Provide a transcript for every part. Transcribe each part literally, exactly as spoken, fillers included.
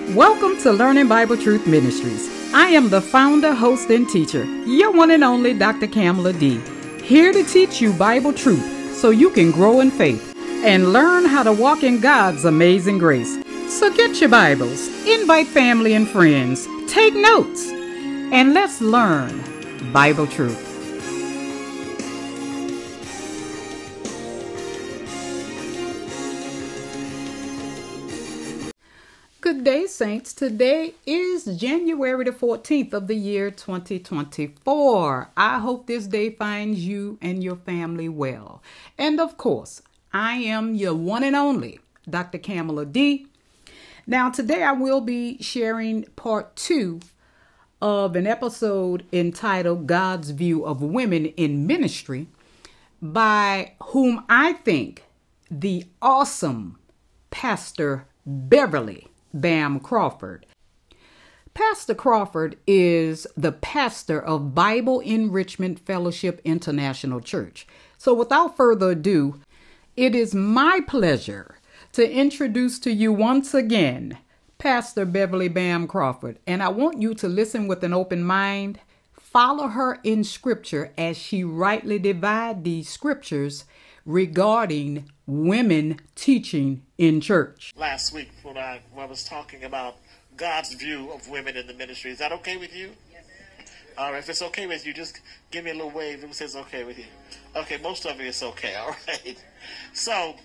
Welcome to Learning Bible Truth Ministries. I am the founder, host, and teacher, your one and only Doctor Kamala D. Here to teach you Bible truth so you can grow in faith and learn how to walk in God's amazing grace. So get your Bibles, invite family and friends, take notes, and let's learn Bible truth. Good day, saints. Today is January the fourteenth of the year twenty twenty-four. I hope this day finds you and your family well. And of course, I am your one and only Doctor Kamala D. Now, today I will be sharing part two of an episode entitled God's View of Women in Ministry, by whom I think the awesome Pastor Beverly Bam Crawford. Pastor Crawford is the pastor of Bible Enrichment Fellowship International Church. So without further ado, it is my pleasure to introduce to you once again Pastor Beverly Bam Crawford. And I want you to listen with an open mind, follow her in scripture as she rightly divides these scriptures regarding women teaching in church. Last week when I, when I was talking about God's view of women in the ministry, is that okay with you? Yes. All right, if it's okay with you, just give me a little wave if it says okay with you. Okay, most of it is okay, all right. So,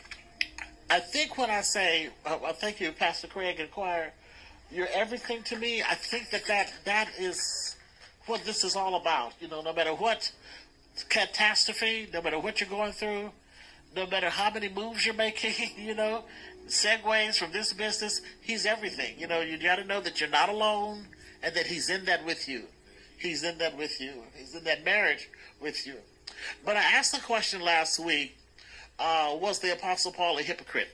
I think when I say, uh, well, thank you, Pastor Craig and choir, you're everything to me, I think that, that that is what this is all about. You know, no matter what catastrophe, no matter what you're going through, no matter how many moves you're making, you know, segues from this business, he's everything. You know, you got to know that you're not alone and that he's in that with you. He's in that with you. He's in that marriage with you. But I asked the question last week, uh, was the Apostle Paul a hypocrite?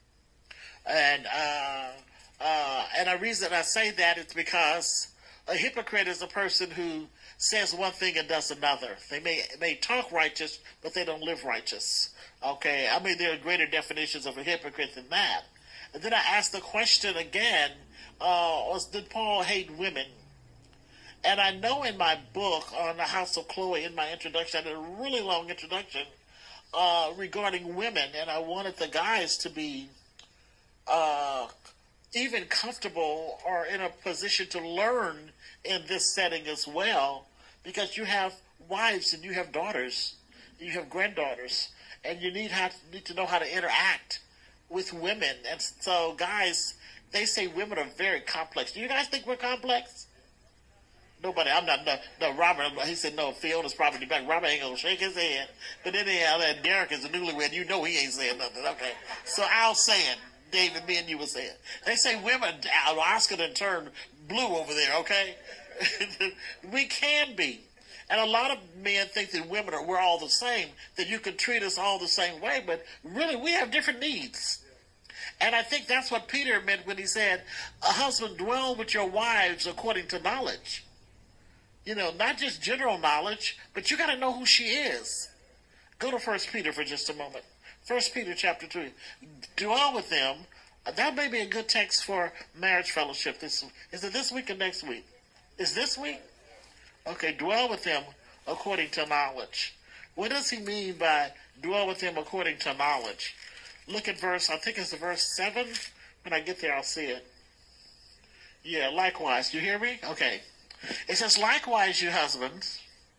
And, uh, uh, and the reason I say that is because a hypocrite is a person who says one thing and does another. They may may talk righteous, but they don't live righteous. Okay, I mean, there are greater definitions of a hypocrite than that. And then I asked the question again, uh, was, did Paul hate women? And I know in my book on the House of Chloe, in my introduction, I did a really long introduction uh, regarding women, and I wanted the guys to be uh, even comfortable or in a position to learn in this setting as well, because you have wives and you have daughters, you have granddaughters, and you need, how, need to know how to interact with women. And so, guys, they say women are very complex. Do you guys think we're complex? Nobody. I'm not. No, no Robert, he said, no, Fiona's probably back. Robert ain't going to shake his head. But then anyhow, that Derek is a newlywed. You know he ain't saying nothing. Okay. So I'll say it. David, me and you will say it. They say women, Oscar done turned blue over there, okay? We can be. And a lot of men think that women are, we're all the same, that you can treat us all the same way, but really we have different needs. And I think that's what Peter meant when he said, a husband, dwell with your wives according to knowledge. You know, not just general knowledge, but you got to know who she is. Go to First Peter for just a moment. First Peter chapter two. Dwell with them. That may be a good text for marriage fellowship. This, is it this week or next week? Is this week? Okay, dwell with them according to knowledge. What does he mean by dwell with them according to knowledge? Look at verse, I think it's verse seven. When I get there, I'll see it. Yeah, likewise. You hear me? Okay. It says, likewise, you husbands,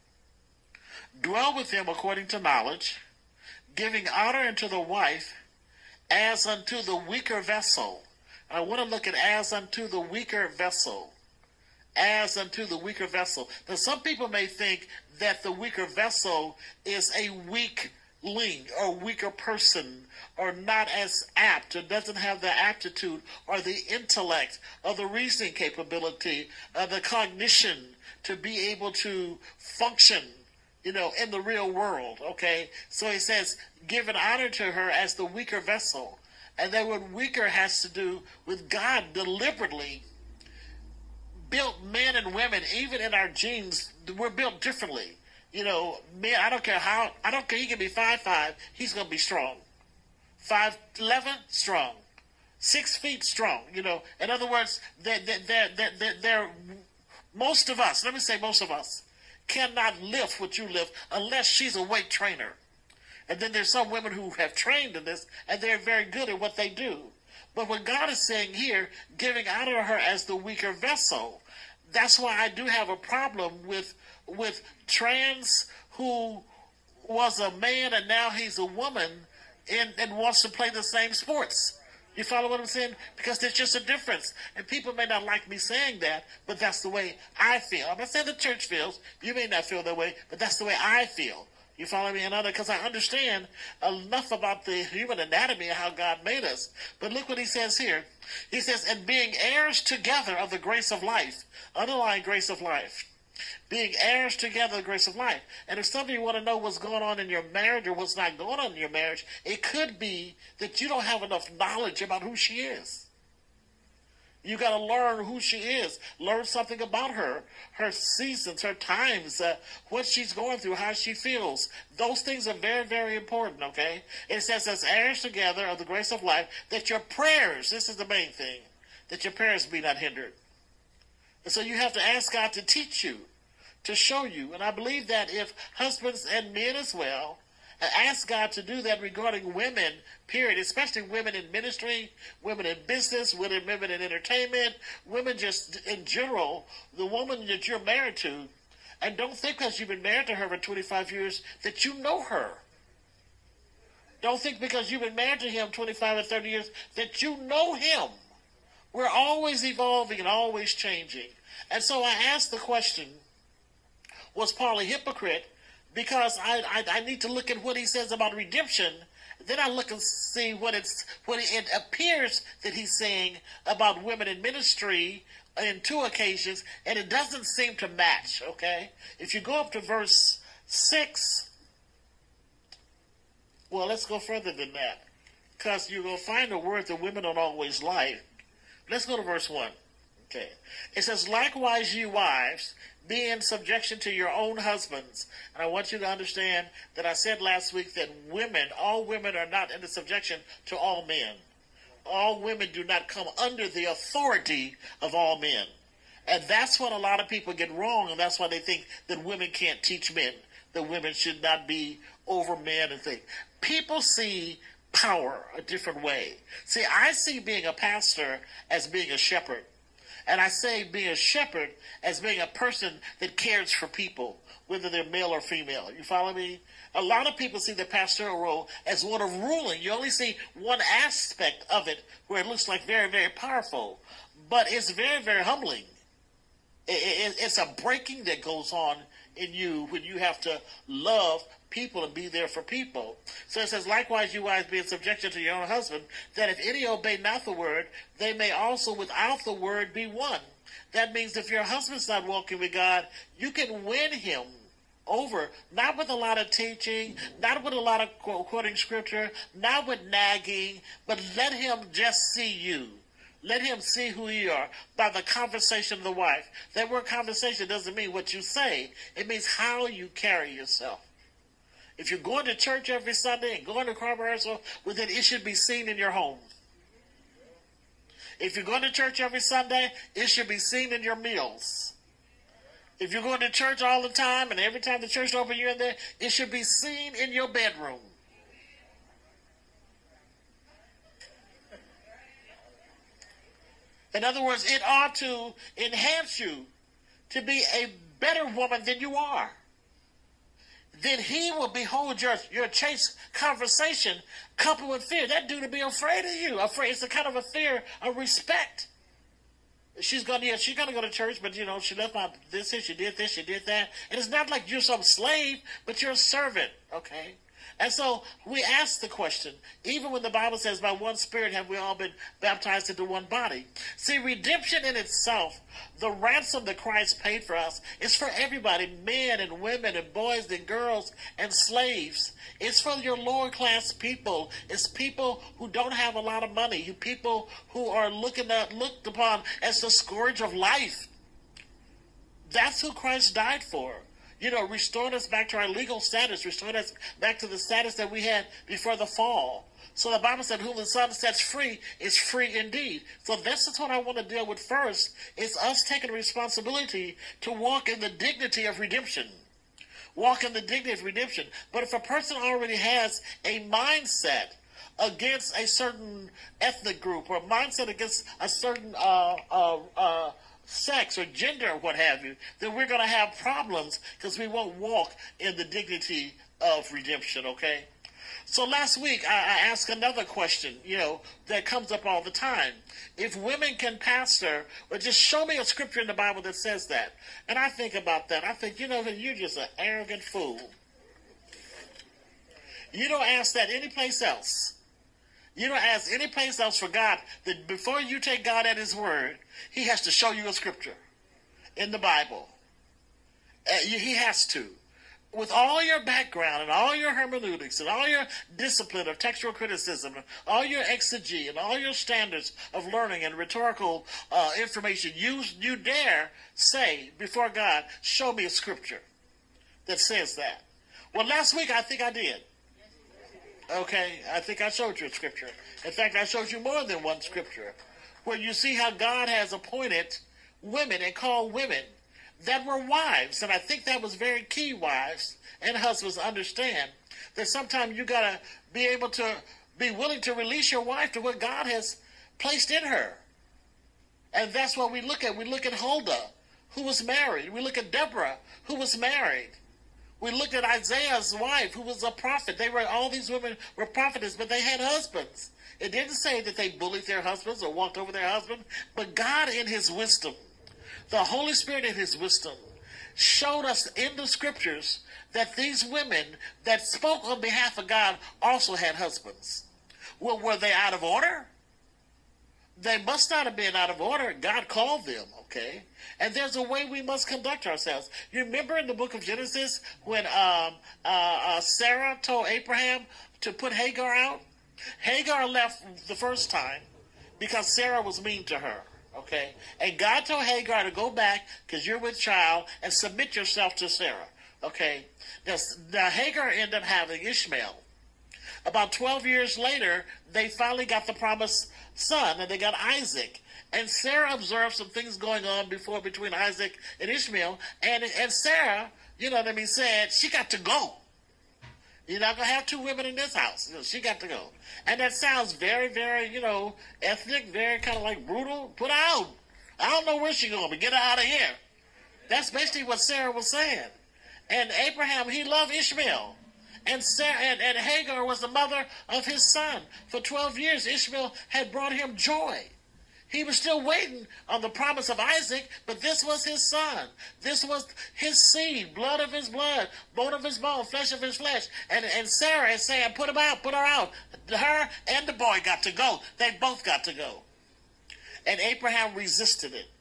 dwell with them according to knowledge, giving honor unto the wife as unto the weaker vessel. And I want to look at as unto the weaker vessel. As unto the weaker vessel. Now, some people may think that the weaker vessel is a weak link or weaker person or not as apt or doesn't have the aptitude or the intellect or the reasoning capability or the cognition to be able to function, you know, in the real world, okay? So he says, give an honor to her as the weaker vessel. And that word weaker has to do with God deliberately built men and women, even in our genes, we're built differently. You know, men, I don't care how, I don't care, he can be five five, he's going to be strong. five eleven, strong. six feet strong. You know, in other words, they're, they're, they're, they're, they're, most of us, let me say most of us, cannot lift what you lift unless she's a weight trainer. And then there's some women who have trained in this, and they're very good at what they do. But what God is saying here, giving out of her as the weaker vessel, that's why I do have a problem with with trans who was a man and now he's a woman and, and wants to play the same sports. You follow what I'm saying? Because there's just a difference. And people may not like me saying that, but that's the way I feel. I'm not saying the church feels. You may not feel that way, but that's the way I feel. You follow me? Another, because I understand enough about the human anatomy and how God made us. But look what he says here. He says, and being heirs together of the grace of life, underlying grace of life, being heirs together of the grace of life. And if some of you want to know what's going on in your marriage or what's not going on in your marriage, it could be that you don't have enough knowledge about who she is. You got to learn who she is. Learn something about her, her seasons, her times, uh, what she's going through, how she feels. Those things are very, very important, okay? It says, as heirs together of the grace of life, that your prayers, this is the main thing, that your prayers be not hindered. And so you have to ask God to teach you, to show you. And I believe that if husbands and men as well, ask God to do that regarding women, period, especially women in ministry, women in business, women, women in entertainment, women just in general, the woman that you're married to, and don't think because you've been married to her for twenty-five years that you know her. Don't think because you've been married to him twenty-five or thirty years that you know him. We're always evolving and always changing. And so I asked the question, was Paul a hypocrite? Because I, I I need to look at what he says about redemption. Then I look and see what it's what it appears that he's saying about women in ministry in two occasions, and it doesn't seem to match. Okay, if you go up to verse six, well, let's go further than that, because you're gonna find a word that women don't always like. Let's go to verse one. Okay, it says, likewise, you wives, be in subjection to your own husbands. And I want you to understand that I said last week that women, all women are not in the subjection to all men. All women do not come under the authority of all men. And that's what a lot of people get wrong, and that's why they think that women can't teach men, that women should not be over men and things. People see power a different way. See, I see being a pastor as being a shepherd. And I say being a shepherd as being a person that cares for people, whether they're male or female. You follow me? A lot of people see the pastoral role as one of ruling. You only see one aspect of it where it looks like very, very powerful. But it's very, very humbling. It, it, it's a breaking that goes on in you when you have to love people and be there for people. So it says, likewise, you wives be in subjection to your own husband, that if any obey not the word, they may also without the word be won. That means if your husband's not walking with God, you can win him over, not with a lot of teaching, not with a lot of quoting scripture, not with nagging, but let him just see you. Let him see who you are by the conversation of the wife. That word conversation doesn't mean what you say. It means how you carry yourself. If you're going to church every Sunday and going to choir rehearsal, well, then it should be seen in your home. If you're going to church every Sunday, it should be seen in your meals. If you're going to church all the time and every time the church opens you're in there, it should be seen in your bedroom. In other words, it ought to enhance you to be a better woman than you are. Then he will behold your, your chaste conversation coupled with fear. That dude will be afraid of you. Afraid. It's a kind of a fear of respect. She's gonna, yeah, she's gonna go to church, but you know, she left out this, she did this, she did that. And it's not like you're some slave, but you're a servant, okay? And so we ask the question, even when the Bible says, by one Spirit have we all been baptized into one body. See, redemption in itself, the ransom that Christ paid for us, is for everybody, men and women and boys and girls and slaves. It's for your lower class people. It's people who don't have a lot of money. You people who are looking at, looked upon as the scourge of life. That's who Christ died for. you know, restored us back to our legal status, restored us back to the status that we had before the fall. So the Bible said, whom the Son sets free is free indeed. So this is what I want to deal with first, is us taking responsibility to walk in the dignity of redemption. Walk in the dignity of redemption. But if a person already has a mindset against a certain ethnic group, or a mindset against a certain uh, uh, uh, sex or gender or what have you, then we're going to have problems because we won't walk in the dignity of redemption, okay? So last week, I, I asked another question, you know, that comes up all the time. If women can pastor, or just show me a scripture in the Bible that says that. And I think about that. I think, you know, you're just an arrogant fool. You don't ask that any place else. You don't ask any place else for God. That before you take God at his word, he has to show you a scripture in the Bible. Uh, he has to. With all your background and all your hermeneutics and all your discipline of textual criticism, all your exegy and all your standards of learning and rhetorical uh, information, you, you dare say before God, show me a scripture that says that. Well, last week I think I did. Okay, I think I showed you a scripture. In fact, I showed you more than one scripture where you see how God has appointed women and called women that were wives. And I think that was very key, wives and husbands, understand that sometimes you got to be able to be willing to release your wife to what God has placed in her. And that's what we look at. We look at Huldah, who was married. We look at Deborah, who was married. We looked at Isaiah's wife, who was a prophet. They were, all these women were prophetess, but they had husbands. It didn't say that they bullied their husbands or walked over their husband, but God in his wisdom, the Holy Spirit in his wisdom, showed us in the scriptures that these women that spoke on behalf of God also had husbands. Well, were they out of order? They must not have been out of order. God called them, okay? And there's a way we must conduct ourselves. You remember in the book of Genesis when um, uh, uh, Sarah told Abraham to put Hagar out? Hagar left the first time because Sarah was mean to her. Okay, and God told Hagar to go back because you're with child and submit yourself to Sarah. Okay, now, now Hagar ended up having Ishmael. About twelve years later, they finally got the promised son, and they got Isaac. And Sarah observed some things going on before between Isaac and Ishmael, and and Sarah, you know what I mean, said she got to go. You're not going to have two women in this house. You know, she got to go. And that sounds very, very, you know, ethnic, very kind of like brutal. Put her out. I don't know where she's going, but get her out of here. That's basically what Sarah was saying. And Abraham, he loved Ishmael. And, Sarah, and, and Hagar was the mother of his son. For twelve years, Ishmael had brought him joy. He was still waiting on the promise of Isaac, but this was his son. This was his seed, blood of his blood, bone of his bone, flesh of his flesh. And, and Sarah is saying, put him out, put her out. Her and the boy got to go. They both got to go. And Abraham resisted it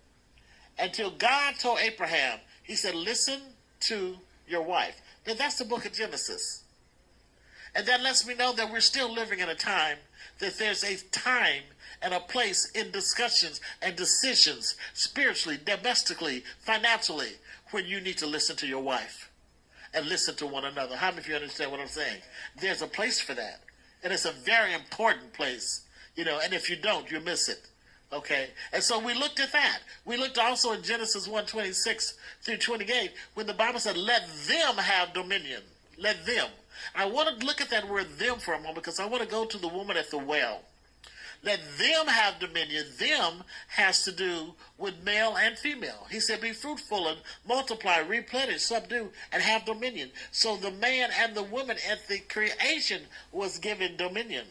until God told Abraham, he said, listen to your wife. Now, that's the book of Genesis. And that lets me know that we're still living in a time that there's a time and a place in discussions and decisions, spiritually, domestically, financially, when you need to listen to your wife and listen to one another. How many of you understand what I'm saying? There's a place for that. And it's a very important place, you know, and if you don't, you miss it. Okay? And so we looked at that. We looked also in Genesis one twenty-six through twenty-eight when the Bible said, let them have dominion. Let them. I want to look at that word them for a moment because I want to go to the woman at the well. Let them have dominion. Them has to do with male and female. He said, be fruitful and multiply, replenish, subdue, and have dominion. So the man and the woman at the creation was given dominion.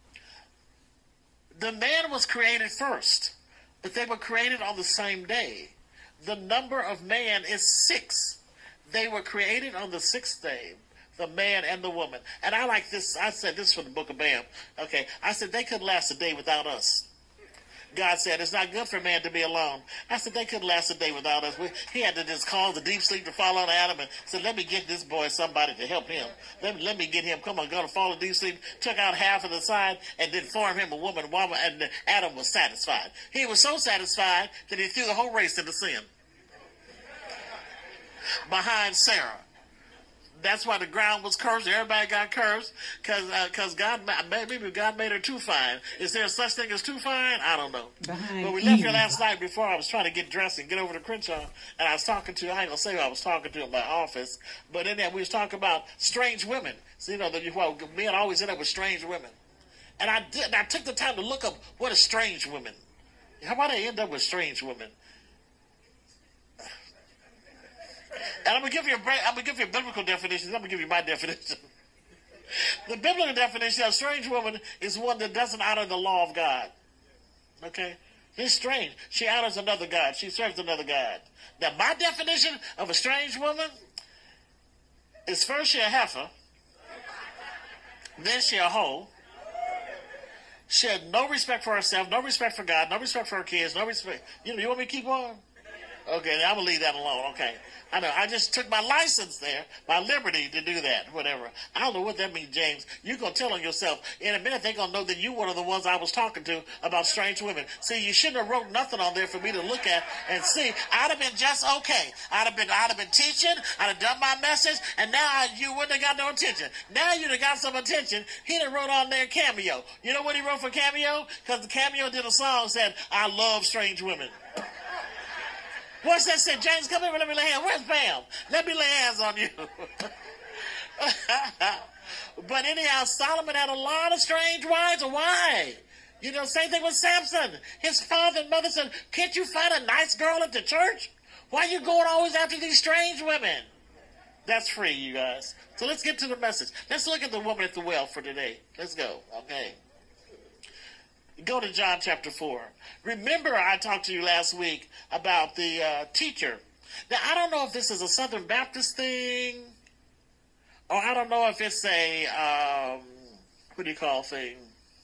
The man was created first, but they were created on the same day. The number of man is six. They were created on the sixth day. The man and the woman. And I like this. I said this from the book of Bam. Okay. I said they couldn't last a day without us. God said it's not good for man to be alone. I said they couldn't last a day without us. We, he had to just cause the deep sleep to fall on Adam and said, let me get this boy somebody to help him. Let me, let me get him. Come on, going to fall in deep sleep. Took out half of the side and then formed him a woman. woman and Adam was satisfied. He was so satisfied that he threw the whole race into sin. behind Sarah. That's why the ground was cursed. Everybody got cursed because uh, cause God, maybe God made her too fine. Is there such thing as too fine? I don't know. Behind but we left Eve. here last night before I was trying to get dressed and get over to Crenshaw, and I was talking to, I ain't going to say who I was talking to in my office, but in there we was talking about strange women. So, you know, the, well, men always end up with strange women. And I did. And I took the time to look up what is strange women. How about they end up with strange women? And I'm gonna give you a I'm gonna give you a biblical definition. I'm gonna give you my definition. The biblical definition of a strange woman is one that doesn't honor the law of God. Okay, it's strange. She honors another God. She serves another God. Now, my definition of a strange woman is first she a heifer, then she a hoe. She had no respect for herself, no respect for God, no respect for her kids, no respect. You know, you want me to keep on? Okay, I'm gonna leave that alone. Okay. I know. I just took my license there, my liberty to do that, whatever. I don't know what that means, James. You're going to tell on yourself. In a minute, they're going to know that you're one of the ones I was talking to about strange women. See, you shouldn't have wrote nothing on there for me to look at and see. I'd have been just okay. I'd have been, I'd have been teaching. I'd have done my message, and now I, you wouldn't have got no attention. Now you'd have got some attention. He done wrote on there Cameo. You know what he wrote for Cameo? Because the Cameo did a song said, "I love strange women." What's that say? James, come here, let me lay hands. Where's Pam? Let me lay hands on you. But anyhow, Solomon had a lot of strange wives. Why? You know, same thing with Samson. His father and mother said, can't you find a nice girl at the church? Why are you going always after these strange women? That's free, you guys. So let's get to the message. Let's look at the woman at the well for today. Let's go, okay? Go to John chapter four. Remember I talked to you last week about the uh, teacher. Now, I don't know if this is a Southern Baptist thing, or I don't know if it's a, um, what do you call thing?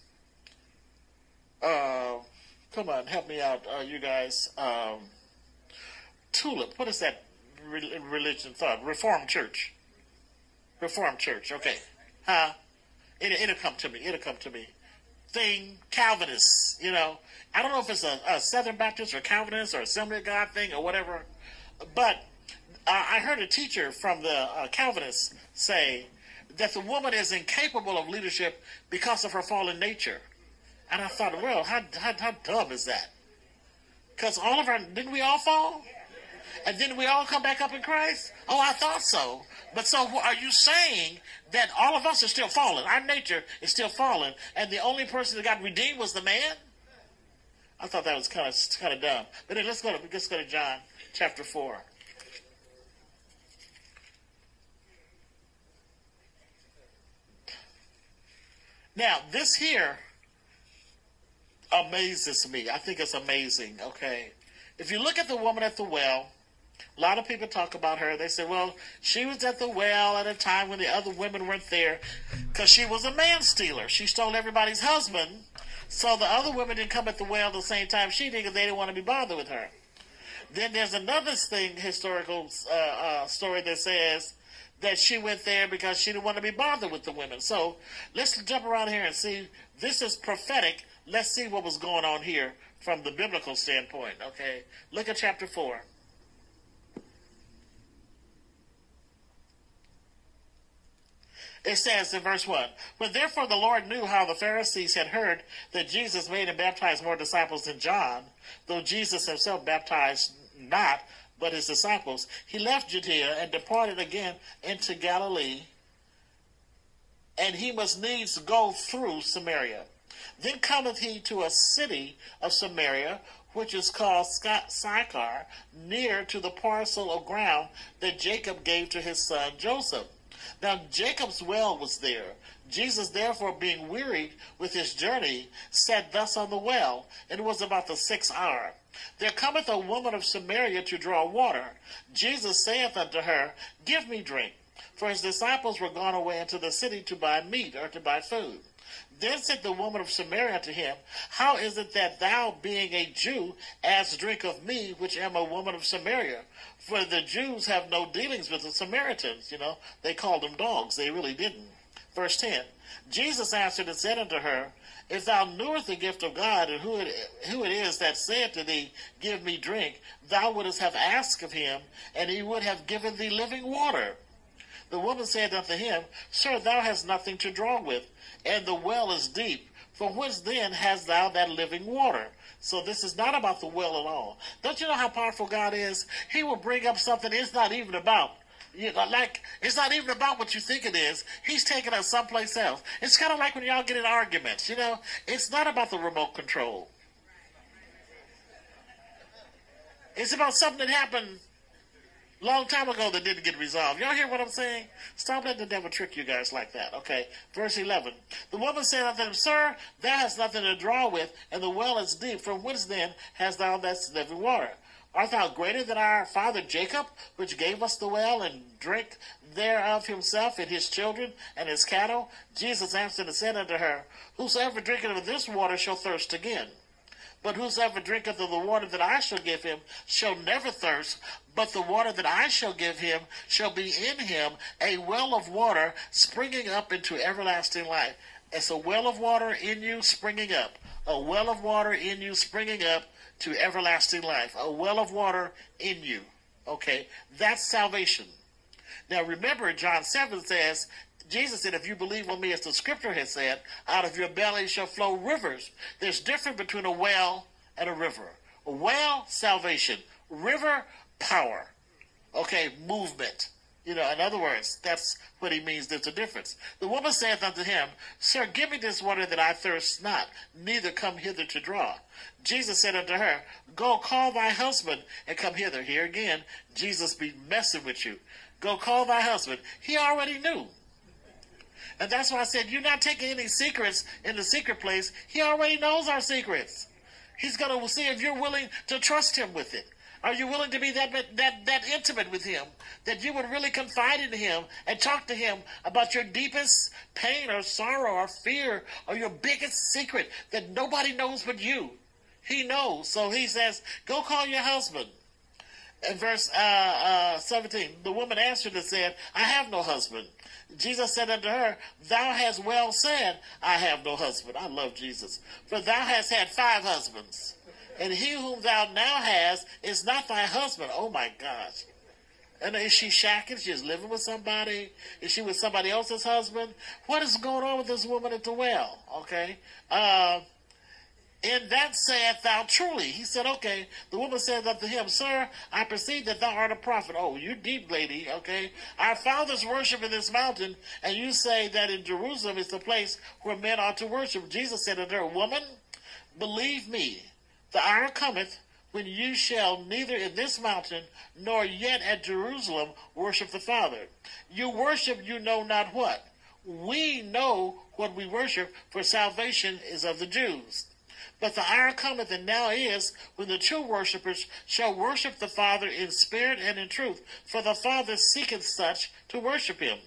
Uh, come on, help me out, uh, you guys. Um, Tulip, what is that re- religion thought? Reformed Church. Reformed Church, okay. Huh? It, it'll come to me, it'll come to me. Thing, Calvinists, you know. I don't know if it's a, a Southern Baptist or Calvinist or Assembly of God thing or whatever, but uh, I heard a teacher from the uh, Calvinists say that the woman is incapable of leadership because of her fallen nature. And I thought, well, how, how, how dumb is that? Because all of our, didn't we all fall? And didn't we all come back up in Christ? Oh, I thought so. But so are you saying that all of us are still fallen? Our nature is still fallen, and the only person that got redeemed was the man? I thought that was kind of kind of dumb. But then let's go to let's go to John chapter four. Now, this here amazes me. I think it's amazing, okay? If you look at the woman at the well, a lot of people talk about her. They say, well, she was at the well at a time when the other women weren't there because she was a man stealer. She stole everybody's husband. So the other women didn't come at the well at the same time she did because they didn't want to be bothered with her. Then there's another thing, historical uh, uh, story that says that she went there because she didn't want to be bothered with the women. So let's jump around here and see. This is prophetic. Let's see what was going on here from the biblical standpoint. Okay, look at chapter four. It says in verse one, when therefore the Lord knew how the Pharisees had heard that Jesus made and baptized more disciples than John, though Jesus himself baptized not, but his disciples, he left Judea and departed again into Galilee, and he must needs go through Samaria. Then cometh he to a city of Samaria, which is called Sychar, near to the parcel of ground that Jacob gave to his son Joseph. Now Jacob's well was there. Jesus, therefore, being wearied with his journey, sat thus on the well, and it was about the sixth hour. There cometh a woman of Samaria to draw water. Jesus saith unto her, give me drink. For his disciples were gone away into the city to buy meat, or to buy food. Then said the woman of Samaria unto him, how is it that thou, being a Jew, ask drink of me, which am a woman of Samaria? For the Jews have no dealings with the Samaritans. You know, they called them dogs. They really didn't. Verse ten, Jesus answered and said unto her, if thou knewest the gift of God, and who it, who it is that said to thee, give me drink, thou wouldest have asked of him, and he would have given thee living water. The woman said unto him, Sir, thou hast nothing to draw with, and the well is deep. From whence then hast thou that living water? So this is not about the well at all. Don't you know how powerful God is? He will bring up something it's not even about. You know, like, it's not even about what you think it is. He's taking us someplace else. It's kind of like when y'all get in arguments, you know. It's not about the remote control. It's about something that happened a long time ago that didn't get resolved. Y'all hear what I'm saying? Stop letting the devil trick you guys like that. Okay, verse eleven. The woman said unto him, Sir, thou hast nothing to draw with, and the well is deep. From whence then hast thou that living water? Art thou greater than our father Jacob, which gave us the well, and drank thereof himself, and his children, and his cattle? Jesus answered and said unto her, Whosoever drinketh of this water shall thirst again. But whosoever drinketh of the water that I shall give him shall never thirst, but the water that I shall give him shall be in him a well of water springing up into everlasting life. It's a well of water in you springing up. A well of water in you springing up to everlasting life. A well of water in you. Okay, that's salvation. Now remember, John seven says, Jesus said, if you believe on me, as the scripture has said, out of your belly shall flow rivers. There's difference between a well and a river. A well, salvation. River, power. Okay, movement. You know, in other words, that's what he means. There's a difference. The woman saith unto him, Sir, give me this water that I thirst not, neither come hither to draw. Jesus said unto her, Go call thy husband and come hither. Here again, Jesus be messing with you. Go call thy husband. He already knew. And that's why I said, you're not taking any secrets in the secret place. He already knows our secrets. He's going to see if you're willing to trust him with it. Are you willing to be that, that, that intimate with him, that you would really confide in him and talk to him about your deepest pain or sorrow or fear or your biggest secret that nobody knows but you? He knows. So he says, go call your husband. In verse uh, uh, seventeen, the woman answered and said, I have no husband. Jesus said unto her, Thou hast well said, I have no husband. I love Jesus. For thou hast had five husbands, and he whom thou now hast is not thy husband. Oh my gosh. And is she shacking? She is living with somebody? Is she with somebody else's husband? What is going on with this woman at the well? Okay. Uh, In that saith thou truly. He said, okay. The woman said unto him, Sir, I perceive that thou art a prophet. Oh, you deep, lady, okay. Our fathers worship in this mountain, and you say that in Jerusalem is the place where men ought to worship. Jesus said unto her, Woman, believe me, the hour cometh when you shall neither in this mountain nor yet at Jerusalem worship the Father. You worship you know not what. We know what we worship, for salvation is of the Jews. But the hour cometh, and now is, when the true worshippers shall worship the Father in spirit and in truth, for the Father seeketh such to worship him.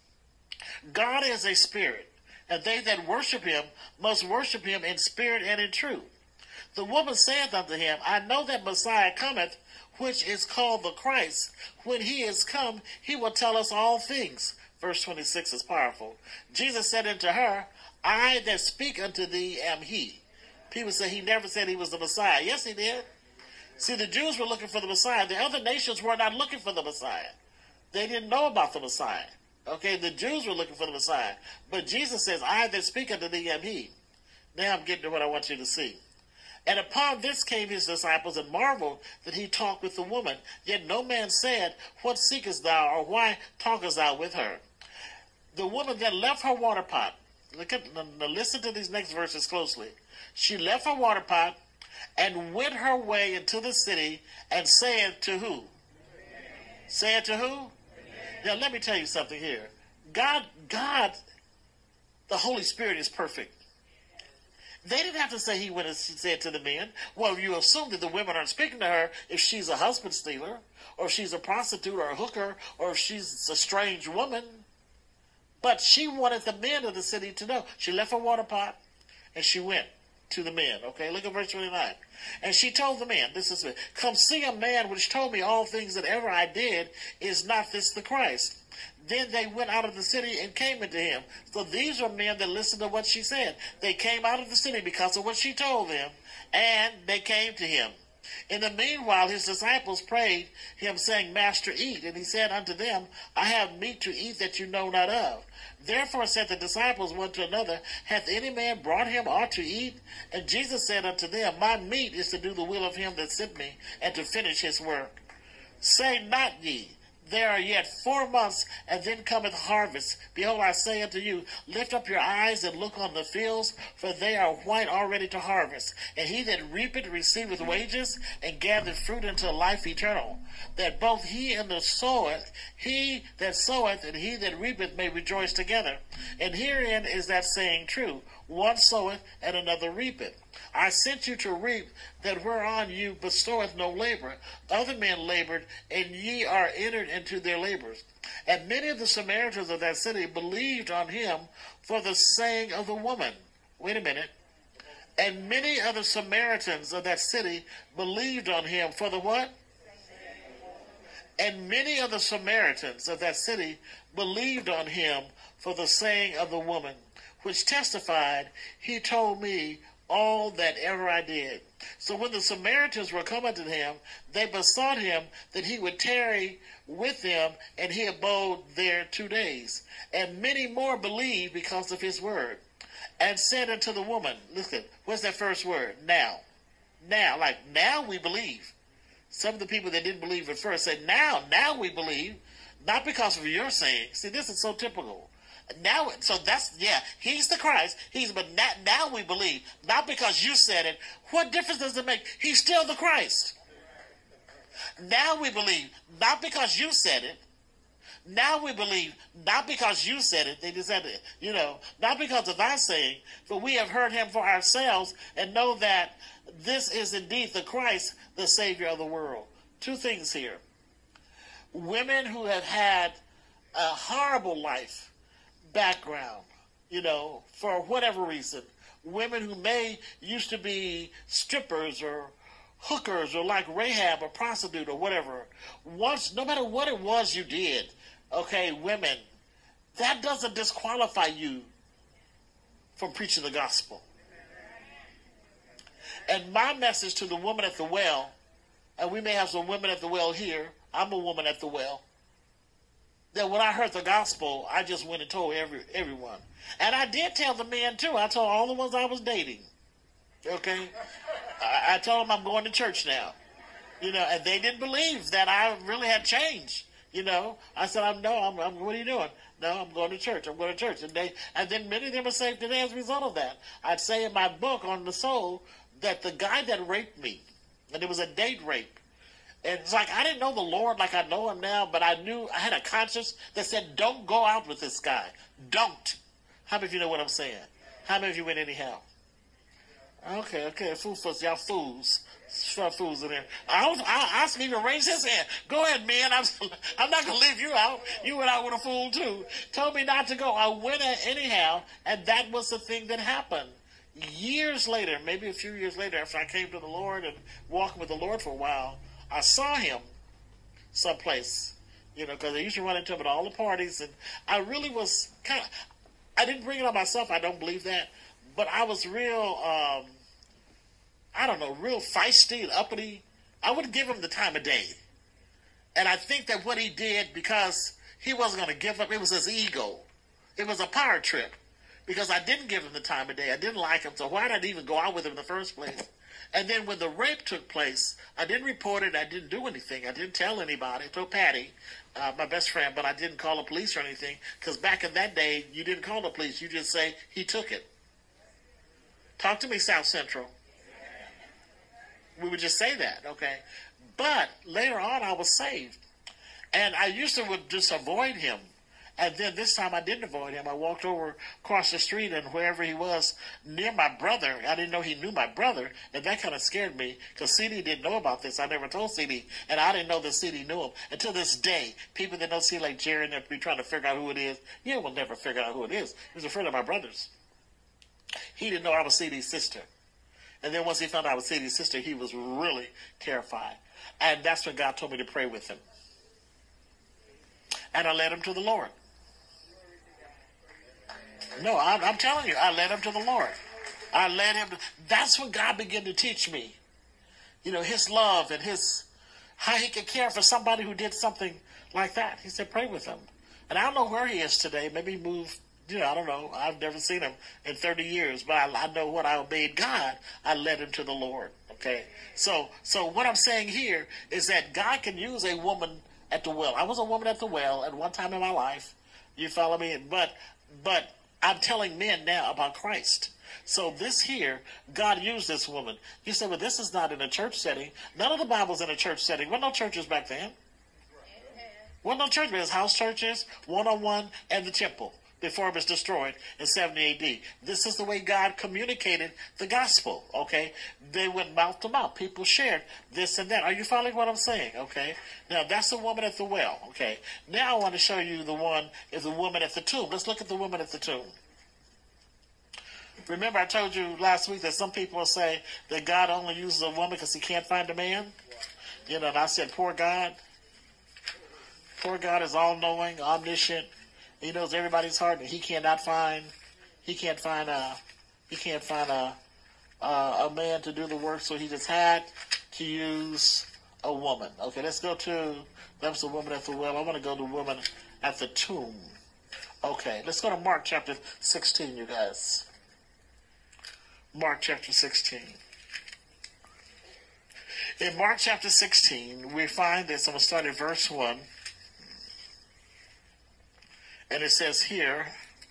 God is a spirit, and they that worship him must worship him in spirit and in truth. The woman saith unto him, I know that Messiah cometh, which is called the Christ. When he is come, he will tell us all things. Verse twenty-six is powerful. Jesus said unto her, I that speak unto thee am he. People say he never said he was the Messiah. Yes, he did. See, the Jews were looking for the Messiah. The other nations were not looking for the Messiah. They didn't know about the Messiah. Okay, the Jews were looking for the Messiah. But Jesus says, I that speak unto thee am he. Now I'm getting to what I want you to see. And upon this came his disciples and marveled that he talked with the woman. Yet no man said, What seekest thou, or why talkest thou with her? The woman then left her water pot. Look at, now listen to these next verses closely. She left her water pot and went her way into the city and said to who? Said to who? Now let me tell you something here. God, God, the Holy Spirit is perfect. They didn't have to say he went and said to the men. Well, you assume that the women aren't speaking to her if she's a husband stealer, or if she's a prostitute or a hooker, or if she's a strange woman. But she wanted the men of the city to know. She left her water pot and she went to the men. Okay, look at verse twenty-nine. And she told the men, this is it, come see a man which told me all things that ever I did. Is not this the Christ? Then they went out of the city and came into him. So these are men that listened to what she said. They came out of the city because of what she told them, and they came to him. In the meanwhile, his disciples prayed him, saying, Master, eat. And he said unto them, I have meat to eat that you know not of. Therefore said the disciples one to another, Hath any man brought him aught to eat? And Jesus said unto them, My meat is to do the will of him that sent me, and to finish his work. Say not ye, There are yet four months, and then cometh harvest. Behold, I say unto you, lift up your eyes and look on the fields, for they are white already to harvest. And he that reapeth receiveth wages, and gathereth fruit unto life eternal, that both he and the soweth, he that soweth and he that reapeth may rejoice together. And herein is that saying true, one soweth and another reapeth. I sent you to reap that whereon you bestoweth no labor. Other men labored, and ye are entered into their labors. And many of the Samaritans of that city believed on him for the saying of the woman. Wait a minute. And many of the Samaritans of that city believed on him for the what? And many of the Samaritans of that city believed on him for the saying of the woman, which testified, He told me all that ever I did. So when the Samaritans were come unto him, they besought him that he would tarry with them, and he abode there two days. And many more believed because of his word. And said unto the woman, listen, what's that first word? Now. Now, like now we believe. Some of the people that didn't believe at first said, now, now we believe, not because of your saying. See, this is so typical. Now, so that's, yeah, he's the Christ. He's, but now, now we believe, not because you said it. What difference does it make? He's still the Christ. Now we believe, not because you said it. Now we believe, not because you said it. They just said it, you know, not because of thy saying, but we have heard him for ourselves and know that this is indeed the Christ, the Savior of the world. Two things here. Women who have had a horrible life, background, you know, for whatever reason. Women who may used to be strippers or hookers or like Rahab, a prostitute or whatever. Once, no matter what it was you did, okay, women, that doesn't disqualify you from preaching the gospel. And my message to the woman at the well, and we may have some women at the well here, I'm a woman at the well, that when I heard the gospel, I just went and told every everyone. And I did tell the men, too. I told all the ones I was dating. Okay? I, I told them I'm going to church now. You know, and they didn't believe that I really had changed. You know, I said, I'm, no, I'm, I'm, what are you doing? No, I'm going to church. I'm going to church. And they, and then many of them are saved today as a result of that. I'd say in my book on the soul that the guy that raped me, and it was a date rape, and it's like, I didn't know the Lord like I know him now, but I knew, I had a conscience that said, don't go out with this guy. Don't. How many of you know what I'm saying? How many of you went anyhow? Okay, okay, fool for y'all fools. Some fools in there. I was, I asked him to raise his hand. Go ahead, man. I'm, I'm not going to leave you out. You went out with a fool, too. Told me not to go. I went anyhow, and that was the thing that happened. Years later, maybe a few years later, after I came to the Lord and walked with the Lord for a while, I saw him someplace, you know, because I used to run into him at all the parties, and I really was kind of, I didn't bring it on myself, I don't believe that, but I was real, um, I don't know, real feisty and uppity. I wouldn't give him the time of day. And I think that what he did, because he wasn't going to give up, it was his ego. It was a power trip, because I didn't give him the time of day. I didn't like him, so why did I even go out with him in the first place? And then when the rape took place, I didn't report it. I didn't do anything. I didn't tell anybody. I told Patty, uh, my best friend, but I didn't call the police or anything, because back in that day, you didn't call the police. You just say, he took it. Talk to me, South Central. We would just say that, okay? But later on, I was saved. And I used to would just avoid him. And then this time I didn't avoid him. I walked over across the street, and wherever he was, near my brother, I didn't know he knew my brother, and that kind of scared me, because C D didn't know about this. I never told C D, and I didn't know that C D knew him. Until this day, people that know C D like Jerry, and they'll be trying to figure out who it is. You will never figure out who it is. He was a friend of my brother's. He didn't know I was C D's sister. And then once he found out I was seeing his sister, he was really terrified. And that's when God told me to pray with him. And I led him to the Lord. No, I'm, I'm telling you, I led him to the Lord. I led him to, that's when God began to teach me, you know, his love and his, how he could care for somebody who did something like that. He said, pray with him. And I don't know where he is today. Maybe he moved, you know, I don't know. I've never seen him in thirty years, but I, I know when I obeyed God, I led him to the Lord. Okay. So, so what I'm saying here is that God can use a woman at the well. I was a woman at the well at one time in my life. You follow me? But, but I'm telling men now about Christ. So this here, God used this woman. You say, well, this is not in a church setting. None of the Bible's in a church setting. There were no churches back then. Well, no church, but it's house churches, one-on-one, and the temple before it was destroyed in seventy A D. This is the way God communicated the gospel, okay? They went mouth to mouth. People shared this and that. Are you following what I'm saying, okay? Now, that's the woman at the well, okay? Now I want to show you the one, is the woman at the tomb. Let's look at the woman at the tomb. Remember, I told you last week that some people say that God only uses a woman because he can't find a man? You know, and I said, poor God. Poor God is all-knowing, omniscient. He knows everybody's heart, and he cannot find, he can't find a, he can't find a, a, a man to do the work. So he just had to use a woman. Okay, let's go to, that was the woman at the well. I want to go to the woman at the tomb. Okay, let's go to Mark chapter sixteen, you guys. Mark chapter sixteen. In Mark chapter sixteen, we find this. I'm going to start at verse one. And it says here,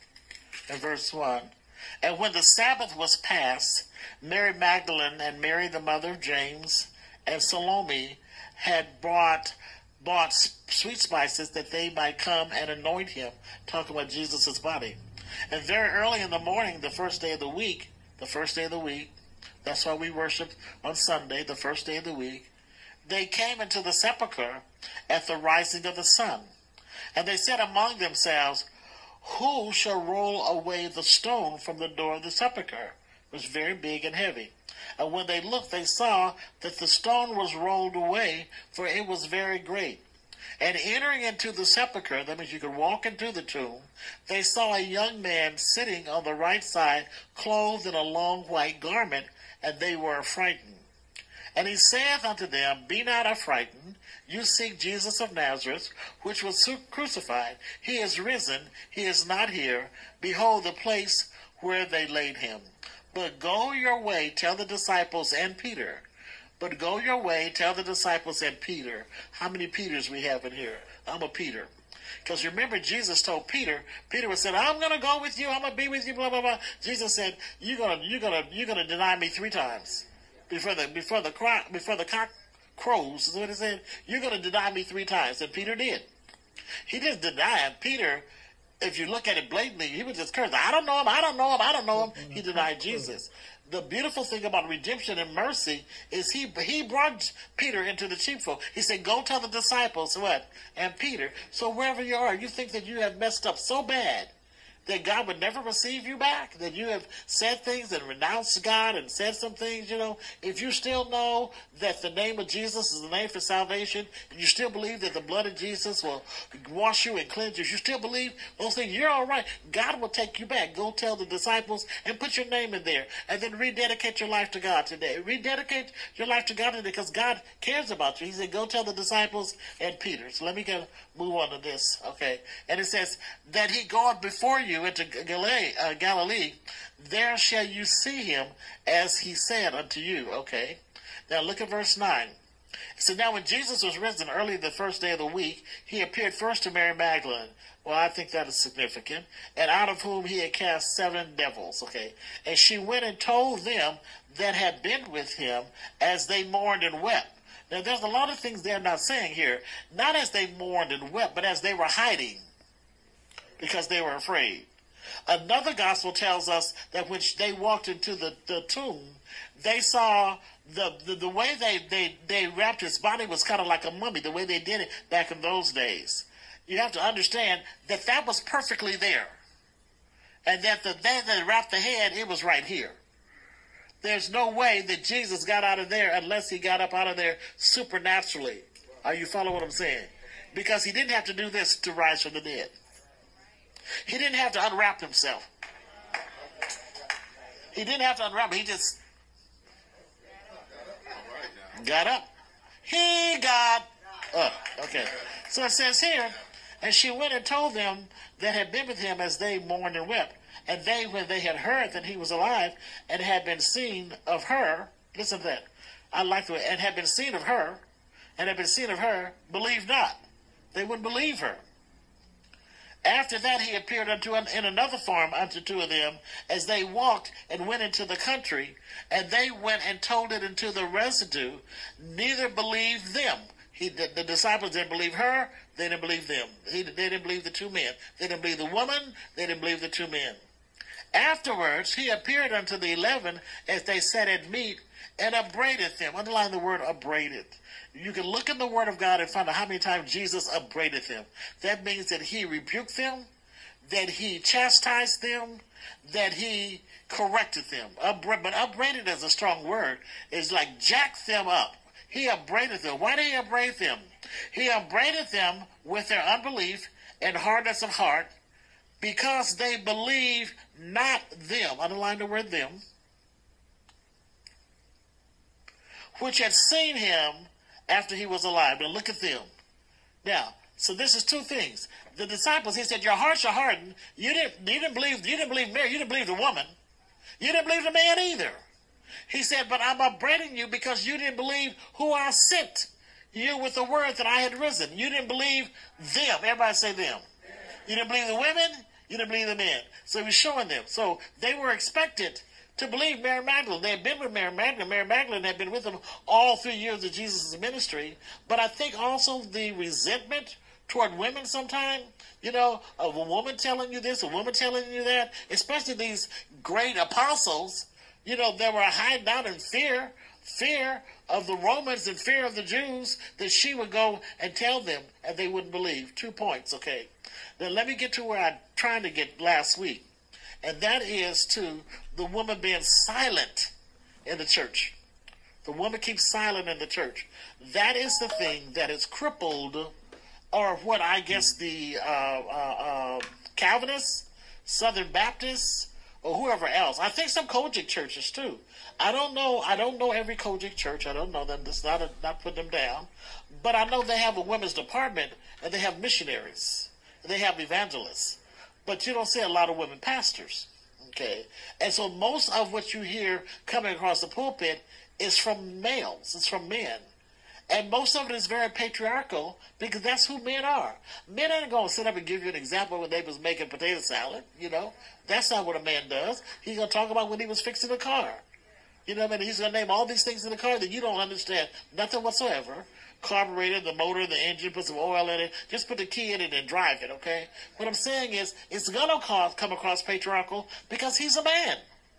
in verse one, and when the Sabbath was past, Mary Magdalene and Mary the mother of James and Salome had brought bought sweet spices that they might come and anoint him, talking about Jesus' body. And very early in the morning, the first day of the week, the first day of the week, that's why we worship on Sunday, the first day of the week, they came into the sepulchre at the rising of the sun. And they said among themselves, who shall roll away the stone from the door of the sepulchre? It was very big and heavy. And when they looked, they saw that the stone was rolled away, for it was very great. And entering into the sepulchre, that means you could walk into the tomb, they saw a young man sitting on the right side, clothed in a long white garment, and they were affrighted. And he saith unto them, be not affrighted. You seek Jesus of Nazareth, which was crucified. He is risen. He is not here. Behold the place where they laid him. But go your way, tell the disciples and Peter. But go your way, tell the disciples and Peter. How many Peters we have in here? I'm a Peter. Because remember, Jesus told Peter, Peter was said, I'm going to go with you. I'm going to be with you, blah, blah, blah. Jesus said, you're going to, you're going to, you're going to deny me three times. Before the, before the, cry, before the cock crows, is what he said. You're going to deny me three times. And Peter did. He didn't deny him. Peter, if you look at it blatantly, he was just cursed. I don't know him. I don't know him. I don't know him. He denied Jesus. The beautiful thing about redemption and mercy is he he brought Peter into the sheepfold. He said, go tell the disciples what? And Peter. So wherever you are, you think that you have messed up so bad that God would never receive you back, that you have said things and renounced God and said some things, you know, if you still know that the name of Jesus is the name for salvation, and you still believe that the blood of Jesus will wash you and cleanse you, if you still believe those things, you're all right. God will take you back. Go tell the disciples and put your name in there, and then rededicate your life to God today. Rededicate your life to God today, because God cares about you. He said, go tell the disciples and Peter. So let me get, move on to this, okay? And it says, that he goeth before you into Galilee, uh, Galilee, there shall you see him as he said unto you. Okay. Now look at verse nine. So now when Jesus was risen early the first day of the week, he appeared first to Mary Magdalene. Well, I think that is significant. And out of whom he had cast seven devils. Okay. And she went and told them that had been with him as they mourned and wept. Now there's a lot of things they're not saying here. Not as they mourned and wept, but as they were hiding, because they were afraid. Another gospel tells us that when they walked into the, the tomb, they saw the, the, the way they, they, they wrapped his body was kind of like a mummy, the way they did it back in those days. You have to understand that that was perfectly there. And that the day they wrapped the head, it was right here. There's no way that Jesus got out of there unless he got up out of there supernaturally. Are you following what I'm saying? Because he didn't have to do this to rise from the dead. He didn't have to unwrap himself. He didn't have to unwrap. He just got up. He got up. Okay. So it says here, and she went and told them that had been with him as they mourned and wept. And they, when they had heard that he was alive and had been seen of her, listen to that. I like the way, and had been seen of her, and had been seen of her, believed not. They wouldn't believe her. After that he appeared unto an, in another form unto two of them, as they walked and went into the country, and they went and told it unto the residue, neither believed them. He, the, the disciples didn't believe her, they didn't believe them. He, they didn't believe the two men. They didn't believe the woman, they didn't believe the two men. Afterwards he appeared unto the eleven as they sat at meat, and upbraided them. Underline the word upbraided. You can look in the Word of God and find out how many times Jesus upbraided them. That means that he rebuked them, that he chastised them, that he corrected them. Upbra- but upbraided is a strong word. It's like jack them up. He upbraided them. Why did he upbraid them? He upbraided them with their unbelief and hardness of heart, because they believe not them. Underline the word them. Which had seen him after he was alive. Now look at them. Now, so this is two things. The disciples, he said, your hearts are hardened. You didn't, you didn't believe, you didn't believe Mary, you didn't believe the woman. You didn't believe the man either. He said, but I'm upbraiding you because you didn't believe who I sent you with the word that I had risen. You didn't believe them. Everybody say them. You didn't believe the women, you didn't believe the men. So he was showing them. So they were expected to believe Mary Magdalene. They had been with Mary Magdalene. Mary Magdalene had been with them all three years of Jesus' ministry. But I think also the resentment toward women sometimes, you know, of a woman telling you this, a woman telling you that, especially these great apostles, you know, they were hiding out in fear, fear of the Romans and fear of the Jews, that she would go and tell them and they wouldn't believe. Two points, okay. Now let me get to where I'm trying to get last week. And that is to the woman being silent in the church. The woman keeps silent in the church. That is the thing that is crippled, or what I guess the uh, uh, uh, Calvinists, Southern Baptists, or whoever else. I think some Kojic churches too. I don't know. I don't know every Kojic church. I don't know them. That's not a, not putting them down. But I know they have a women's department, and they have missionaries. They have evangelists. But you don't see a lot of women pastors, okay? And so most of what you hear coming across the pulpit is from males. It's from men. And most of it is very patriarchal, because that's who men are. Men ain't going to sit up and give you an example when they was making potato salad, you know? That's not what a man does. He's going to talk about when he was fixing a car. You know what I mean? He's going to name all these things in the car that you don't understand nothing whatsoever. Carburetor, the motor, the engine, put some oil in it. Just put the key in it and drive it, okay? What I'm saying is, it's going to come across patriarchal because he's a man.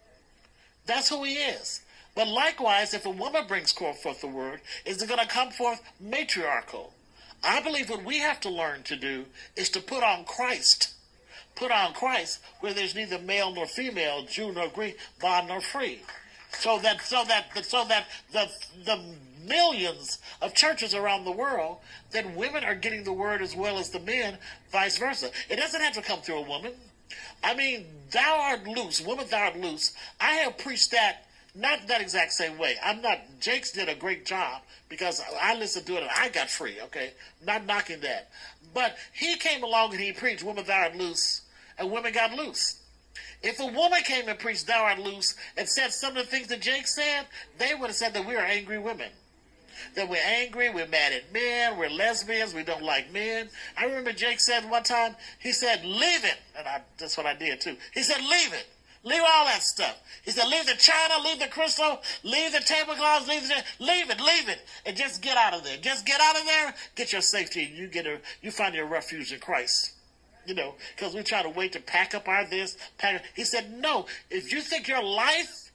That's who he is. But likewise, if a woman brings forth the word, is it going to come forth matriarchal? I believe what we have to learn to do is to put on Christ. Put on Christ, where there's neither male nor female, Jew nor Greek, bond nor free. So that, so that, so that the the millions of churches around the world, that women are getting the word as well as the men, vice versa. It doesn't have to come through a woman. I mean, thou art loose, woman, thou art loose. I have preached that, not that exact same way. I'm not, Jakes did a great job because I listened to it and I got free, okay? Not knocking that. But he came along and he preached, woman, thou art loose, and women got loose. If a woman came and preached thou art loose and said some of the things that Jake said, they would have said that we are angry women. That we're angry, we're mad at men, we're lesbians, we don't like men. I remember Jake said one time, he said, leave it. And I, that's what I did too. He said, leave it. Leave all that stuff. He said, leave the china, leave the crystal, leave the tablecloths, leave the, leave it, leave it, and just get out of there. Just get out of there, get your safety, and you get a, you find your refuge in Christ. You know, because we try to wait to pack up our this, pack. He said, no, if you think your life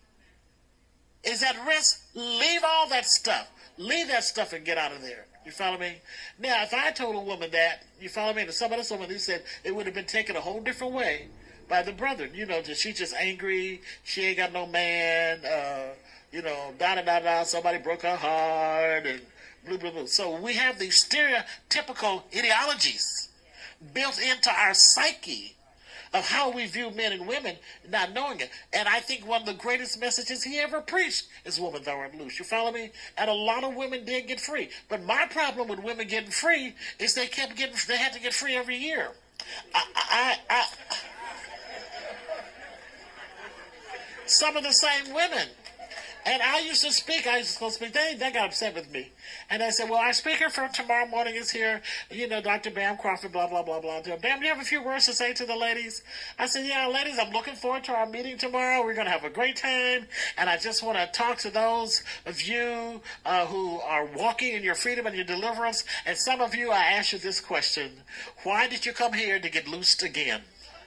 is at risk, leave all that stuff. Leave that stuff and get out of there. You follow me? Now, if I told a woman that, you follow me, and some other woman who said it would have been taken a whole different way, by the brethren. You know, she's just angry. She ain't got no man. Uh, you know, da da da da. Somebody broke her heart and blah blah blah. So we have these stereotypical ideologies built into our psyche of how we view men and women, not knowing it. And I think one of the greatest messages he ever preached is woman thou art loose. You follow me? And a lot of women did get free. But my problem with women getting free is they kept getting, they had to get free every year. I, I, I, some of the same women. And I used to speak, I used to go speak, they, they got upset with me. And I said, well, our speaker for tomorrow morning is here, you know, Doctor Bam Crawford, blah, blah, blah, blah. Bam, do you have a few words to say to the ladies? I said, yeah, ladies, I'm looking forward to our meeting tomorrow. We're going to have a great time. And I just want to talk to those of you uh, who are walking in your freedom and your deliverance. And some of you, I ask you this question. Why did you come here to get loosed again?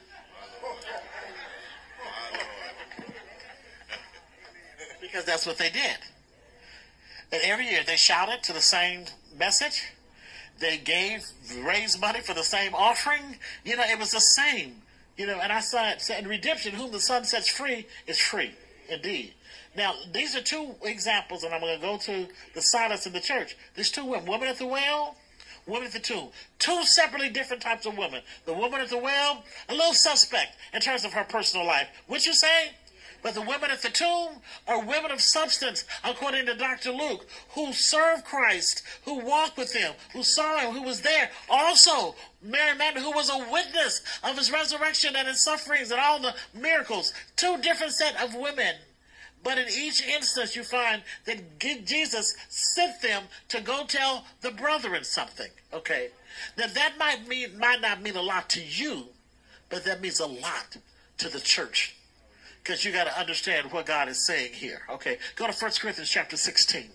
Because that's what they did. And every year they shouted to the same message. They gave, raised money for the same offering. You know, it was the same. You know, and I said, in redemption, whom the Son sets free is free, indeed. Now, these are two examples, and I'm going to go to the silence in the church. There's two women. Woman at the well, woman at the tomb. Two separately different types of women. The woman at the well, a little suspect in terms of her personal life. Would you say? But the women at the tomb are women of substance, according to Doctor Luke, who served Christ, who walked with him, who saw him, who was there. Also, Mary Magdalene, who was a witness of his resurrection and his sufferings and all the miracles. Two different set of women. But in each instance, you find that Jesus sent them to go tell the brethren something. Okay? Now, that might mean might not mean a lot to you, but that means a lot to the church. Because you got to understand what God is saying here. Okay, go to First Corinthians chapter sixteen.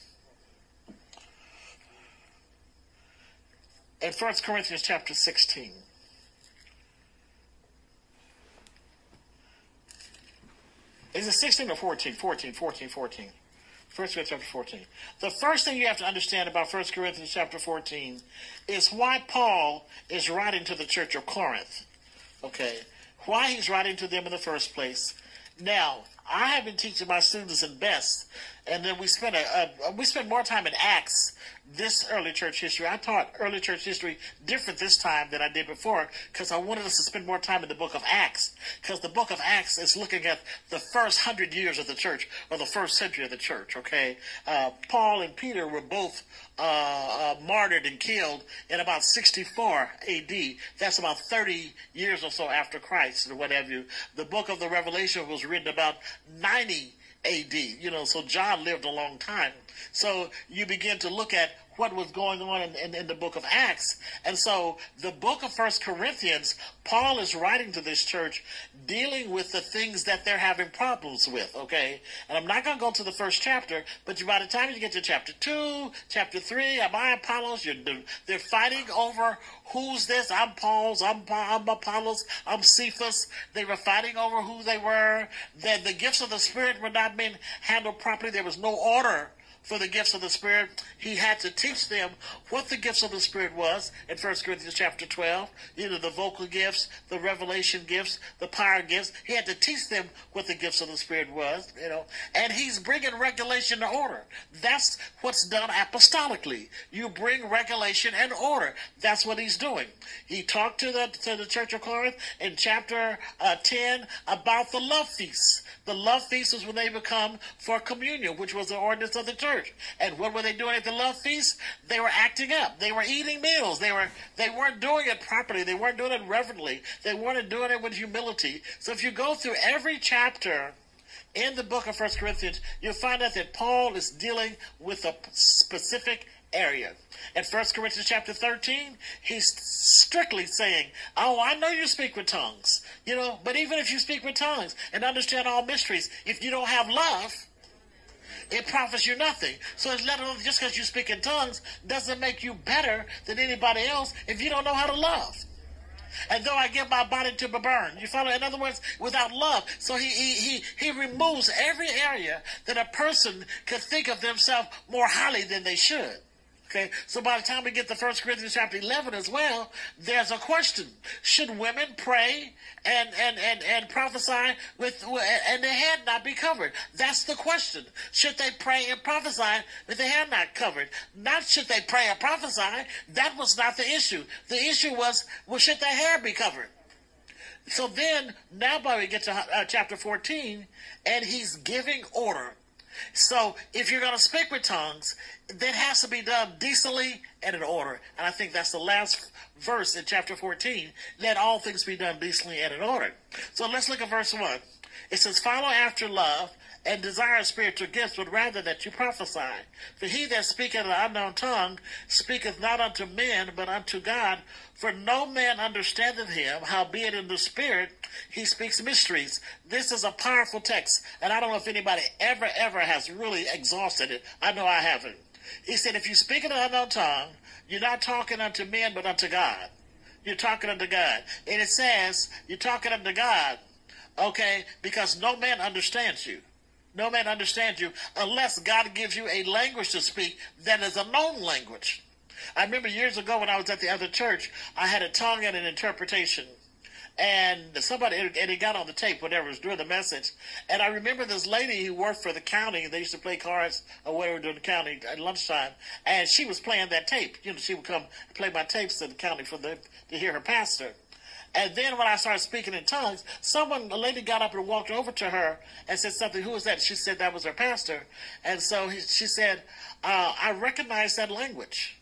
In First Corinthians chapter sixteen. Is it sixteen or fourteen? fourteen, fourteen, fourteen. First Corinthians chapter fourteen. The first thing you have to understand about First Corinthians chapter fourteen is why Paul is writing to the church of Corinth. Okay, why he's writing to them in the first place. Now, I have been teaching my students in Best, and then we spent a, a we spent more time in Acts, this early church history. I taught early church history different this time than I did before because I wanted us to spend more time in the book of Acts, because the book of Acts is looking at the first hundred years of the church, or the first century of the church, okay? Uh, Paul and Peter were both uh, uh, martyred and killed in about sixty-four A D. That's about thirty years or so after Christ, or what have you. The book of the Revelation was written about ninety A D, you know, so John lived a long time. So you begin to look at what was going on in, in, in the book of Acts. And so the book of First Corinthians, Paul is writing to this church dealing with the things that they're having problems with, okay? And I'm not going to go to the first chapter, but you, by the time you get to chapter two, chapter three, am I Apollos? You're, they're fighting over who's this? I'm Paul's, I'm, I'm Apollos, I'm Cephas. They were fighting over who they were. The, the gifts of the Spirit were not being handled properly. There was no order for the gifts of the Spirit. He had to teach them what the gifts of the Spirit was in First Corinthians chapter twelve. You know, the vocal gifts, the revelation gifts, the power gifts. He had to teach them what the gifts of the Spirit was, you know. And he's bringing regulation to order. That's what's done apostolically. You bring regulation and order. That's what he's doing. He talked to the, to the church of Corinth in chapter uh, ten about the love feasts. The love feast was when they would come for communion, which was the ordinance of the church. And what were they doing at the love feast? They were acting up. They were eating meals. They were they weren't doing it properly. They weren't doing it reverently. They weren't doing it with humility. So if you go through every chapter in the book of First Corinthians, you'll find out that Paul is dealing with a specific area. In First Corinthians chapter thirteen, he's strictly saying, oh, I know you speak with tongues, you know, but even if you speak with tongues and understand all mysteries, if you don't have love, it profits you nothing. So it's let alone just because you speak in tongues doesn't make you better than anybody else if you don't know how to love. And though I give my body to be burned, you follow? In other words, without love. So he, he, he, he removes every area that a person could think of themselves more highly than they should. Okay, so by the time we get to First Corinthians chapter eleven as well, there's a question. Should women pray and, and, and, and prophesy with and their head not be covered? That's the question. Should they pray and prophesy with their head not covered? Not should they pray and prophesy. That was not the issue. The issue was, well, should their hair be covered? So then, now by we get to uh, chapter fourteen, and he's giving order. So if you're going to speak with tongues, that has to be done decently and in order. And I think that's the last verse in chapter fourteen. Let all things be done decently and in order. So let's look at verse one. It says, follow after love and desire spiritual gifts, but rather that you prophesy. For he that speaketh an unknown tongue speaketh not unto men, but unto God. For no man understandeth him, howbeit in the spirit he speaks mysteries. This is a powerful text, and I don't know if anybody ever, ever has really exhausted it. I know I haven't. He said, if you speak in an unknown tongue, you're not talking unto men, but unto God. You're talking unto God. And it says, you're talking unto God, okay, because no man understands you. No man understands you unless God gives you a language to speak that is a known language. I remember years ago when I was at the other church, I had a tongue and an interpretation. And somebody, and it got on the tape, whatever, it was during the message. And I remember this lady who worked for the county. They used to play cards or whatever during the county at lunchtime. And she was playing that tape. You know, she would come play my tapes to the county for the, to hear her pastor. And then when I started speaking in tongues, someone, a lady got up and walked over to her and said something. Who was that? She said that was her pastor. And so he, she said, uh, I recognize that language.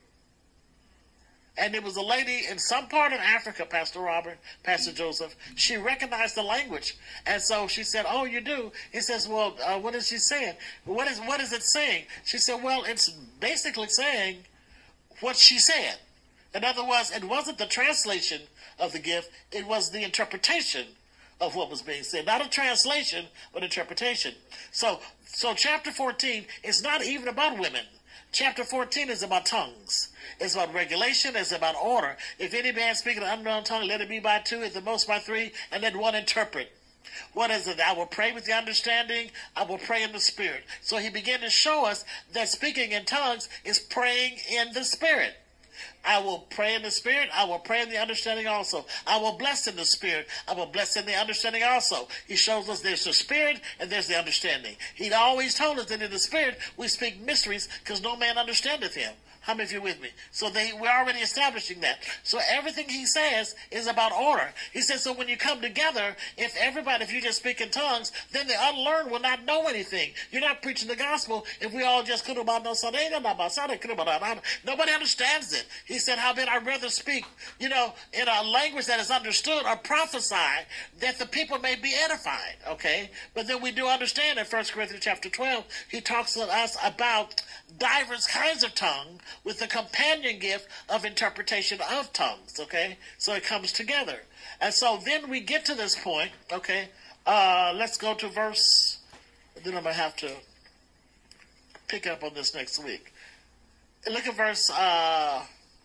And it was a lady in some part of Africa, Pastor Robert, Pastor Joseph. She recognized the language. And so she said, oh, you do? He says, well, uh, what is she saying? What is, what is it saying? She said, well, it's basically saying what she said. In other words, it wasn't the translation of the gift, it was the interpretation of what was being said. Not a translation, but interpretation. So, so chapter fourteen is not even about women. Chapter fourteen is about tongues. It's about regulation. It's about order. If any man speak an unknown tongue, let it be by two, at the most by three, and let one interpret. What is it? I will pray with the understanding. I will pray in the spirit. So he began to show us that speaking in tongues is praying in the spirit. I will pray in the spirit. I will pray in the understanding also. I will bless in the spirit. I will bless in the understanding also. He shows us there's the spirit and there's the understanding. He always told us that in the spirit we speak mysteries because no man understandeth him. How many of you with me? So they, we're already establishing that. So everything he says is about order. He says, so when you come together, if everybody, if you just speak in tongues, then the unlearned will not know anything. You're not preaching the gospel if we all just could about no Sunday, nobody understands it. He said, how about I'd rather speak, you know, in a language that is understood or prophesy that the people may be edified, okay? But then we do understand in First Corinthians chapter twelve, he talks to us about diverse kinds of tongue with the companion gift of interpretation of tongues, okay? So it comes together. And so then we get to this point, okay? Uh, let's go to verse, then I'm going to have to pick up on this next week. Look at verse, uh,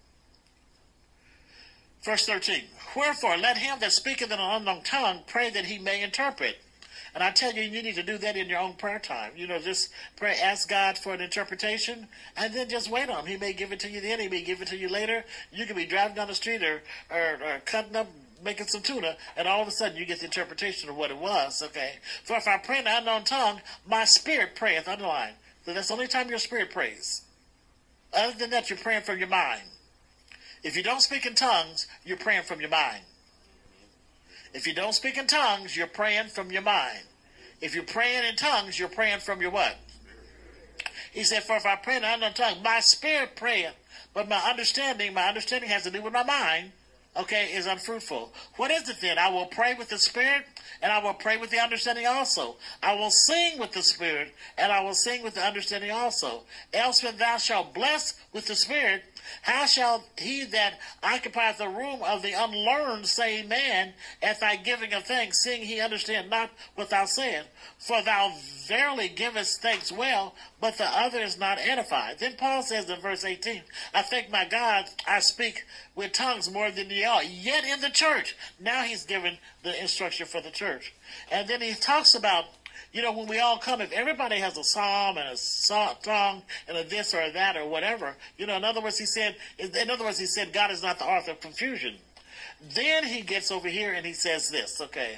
verse thirteen. Wherefore, let him that speaketh in an unknown tongue pray that he may interpret. And I tell you, you need to do that in your own prayer time. You know, just pray, ask God for an interpretation, and then just wait on him. He may give it to you then, he may give it to you later. You could be driving down the street or, or, or cutting up, making some tuna, and all of a sudden you get the interpretation of what it was, okay? For if I pray in an unknown tongue, my spirit prayeth, underline. So that's the only time your spirit prays. Other than that, you're praying from your mind. If you don't speak in tongues, you're praying from your mind. If you don't speak in tongues, you're praying from your mind. If you're praying in tongues, you're praying from your what? He said, for if I pray in an unknown tongue, my spirit prayeth, but my understanding, my understanding has to do with my mind, okay, is unfruitful. What is it then? I will pray with the spirit, and I will pray with the understanding also. I will sing with the spirit, and I will sing with the understanding also. Else when thou shalt bless with the spirit, how shall he that occupieth the room of the unlearned say amen at thy giving of thanks, seeing he understand not what thou sayest? For thou verily givest thanks well, but the other is not edified. Then Paul says in verse eighteen, I thank my God I speak with tongues more than ye all, yet in the church. Now he's given the instruction for the church. And then he talks about You know, when we all come, if everybody has a psalm and a song and a this or a that or whatever, you know, in other words, he said, in other words, he said, God is not the author of confusion. Then he gets over here and he says this, okay,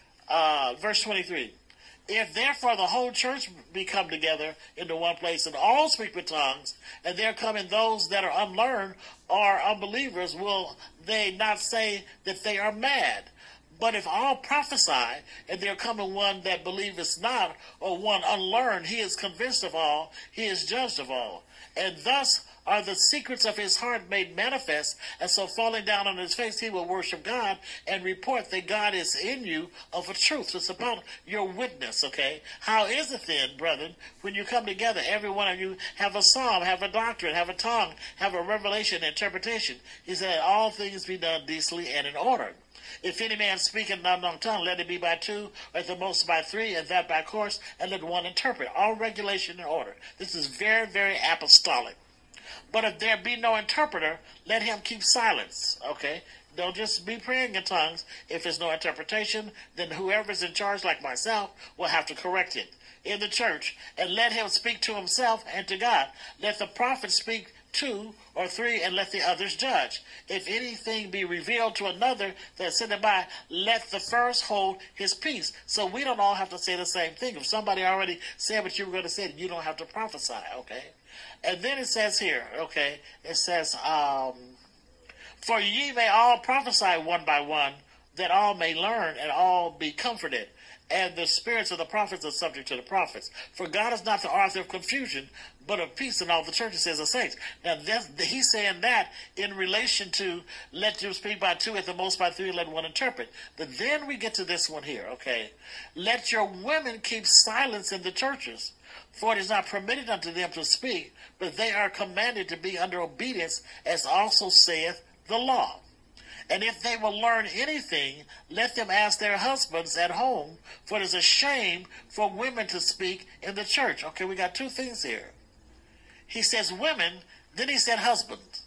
uh, verse twenty-three. If therefore the whole church be come together into one place and all speak with tongues, and there come in those that are unlearned or unbelievers, will they not say that they are mad? But if all prophesy, and there come in one that believeth not, or one unlearned, he is convinced of all, he is judged of all. And thus are the secrets of his heart made manifest, and so falling down on his face, he will worship God and report that God is in you of a truth. So it's about your witness, okay? How is it then, brethren, when you come together, every one of you have a psalm, have a doctrine, have a tongue, have a revelation, interpretation? He said, all things be done decently and in order. If any man speak in an unknown tongue, let it be by two, or at the most by three, and that by course, and let one interpret. All regulation and order. This is very, very apostolic. But if there be no interpreter, let him keep silence, okay? Don't just be praying in tongues. If there's no interpretation, then whoever's in charge, like myself, will have to correct it in the church. And let him speak to himself and to God. Let the prophet speak two or three, and let the others judge. If anything be revealed to another that sitting by, let the first hold his peace. So we don't all have to say the same thing. If somebody already said what you were going to say, you don't have to prophesy, okay? And then it says here, okay, it says, um, for ye may all prophesy one by one, that all may learn and all be comforted. And the spirits of the prophets are subject to the prophets. For God is not the author of confusion, but of peace in all the churches, says the saints. Now, he's saying that in relation to let you speak by two, at the most by three, let one interpret. But then we get to this one here, okay? Let your women keep silence in the churches, for it is not permitted unto them to speak, but they are commanded to be under obedience, as also saith the law. And if they will learn anything, let them ask their husbands at home, for it is a shame for women to speak in the church. Okay, we got two things here. He says women, then he said husbands.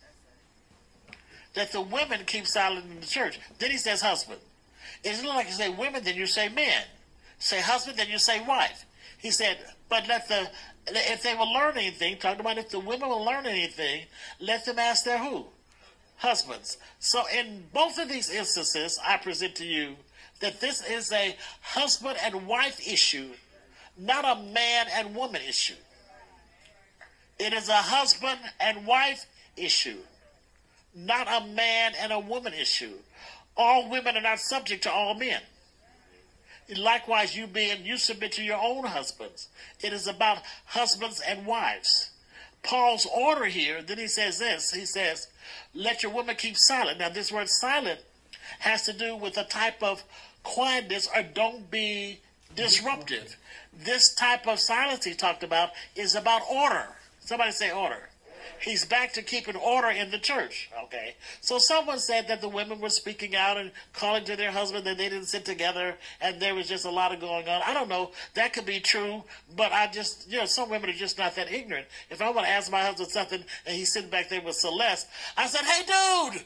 That the women keep silent in the church. Then he says husband. It's not like you say women, then you say men. Say husband, then you say wife. He said, but let the, if they will learn anything, talking about if the women will learn anything, let them ask their who? Husbands. So in both of these instances, I present to you that this is a husband and wife issue, not a man and woman issue. It is a husband and wife issue, not a man and a woman issue. All women are not subject to all men. Likewise, you being, you submit to your own husbands. It is about husbands and wives. Paul's order here, then he says this, he says, let your women keep silent. Now, this word silent has to do with a type of quietness, or don't be disruptive. This type of silence he talked about is about order. Somebody say order. He's back to keeping order in the church, okay? So someone said that the women were speaking out and calling to their husband, that they didn't sit together, and there was just a lot of going on. I don't know. That could be true, but I just, you know, some women are just not that ignorant. If I want to ask my husband something, and he's sitting back there with Celeste, I said, hey, dude!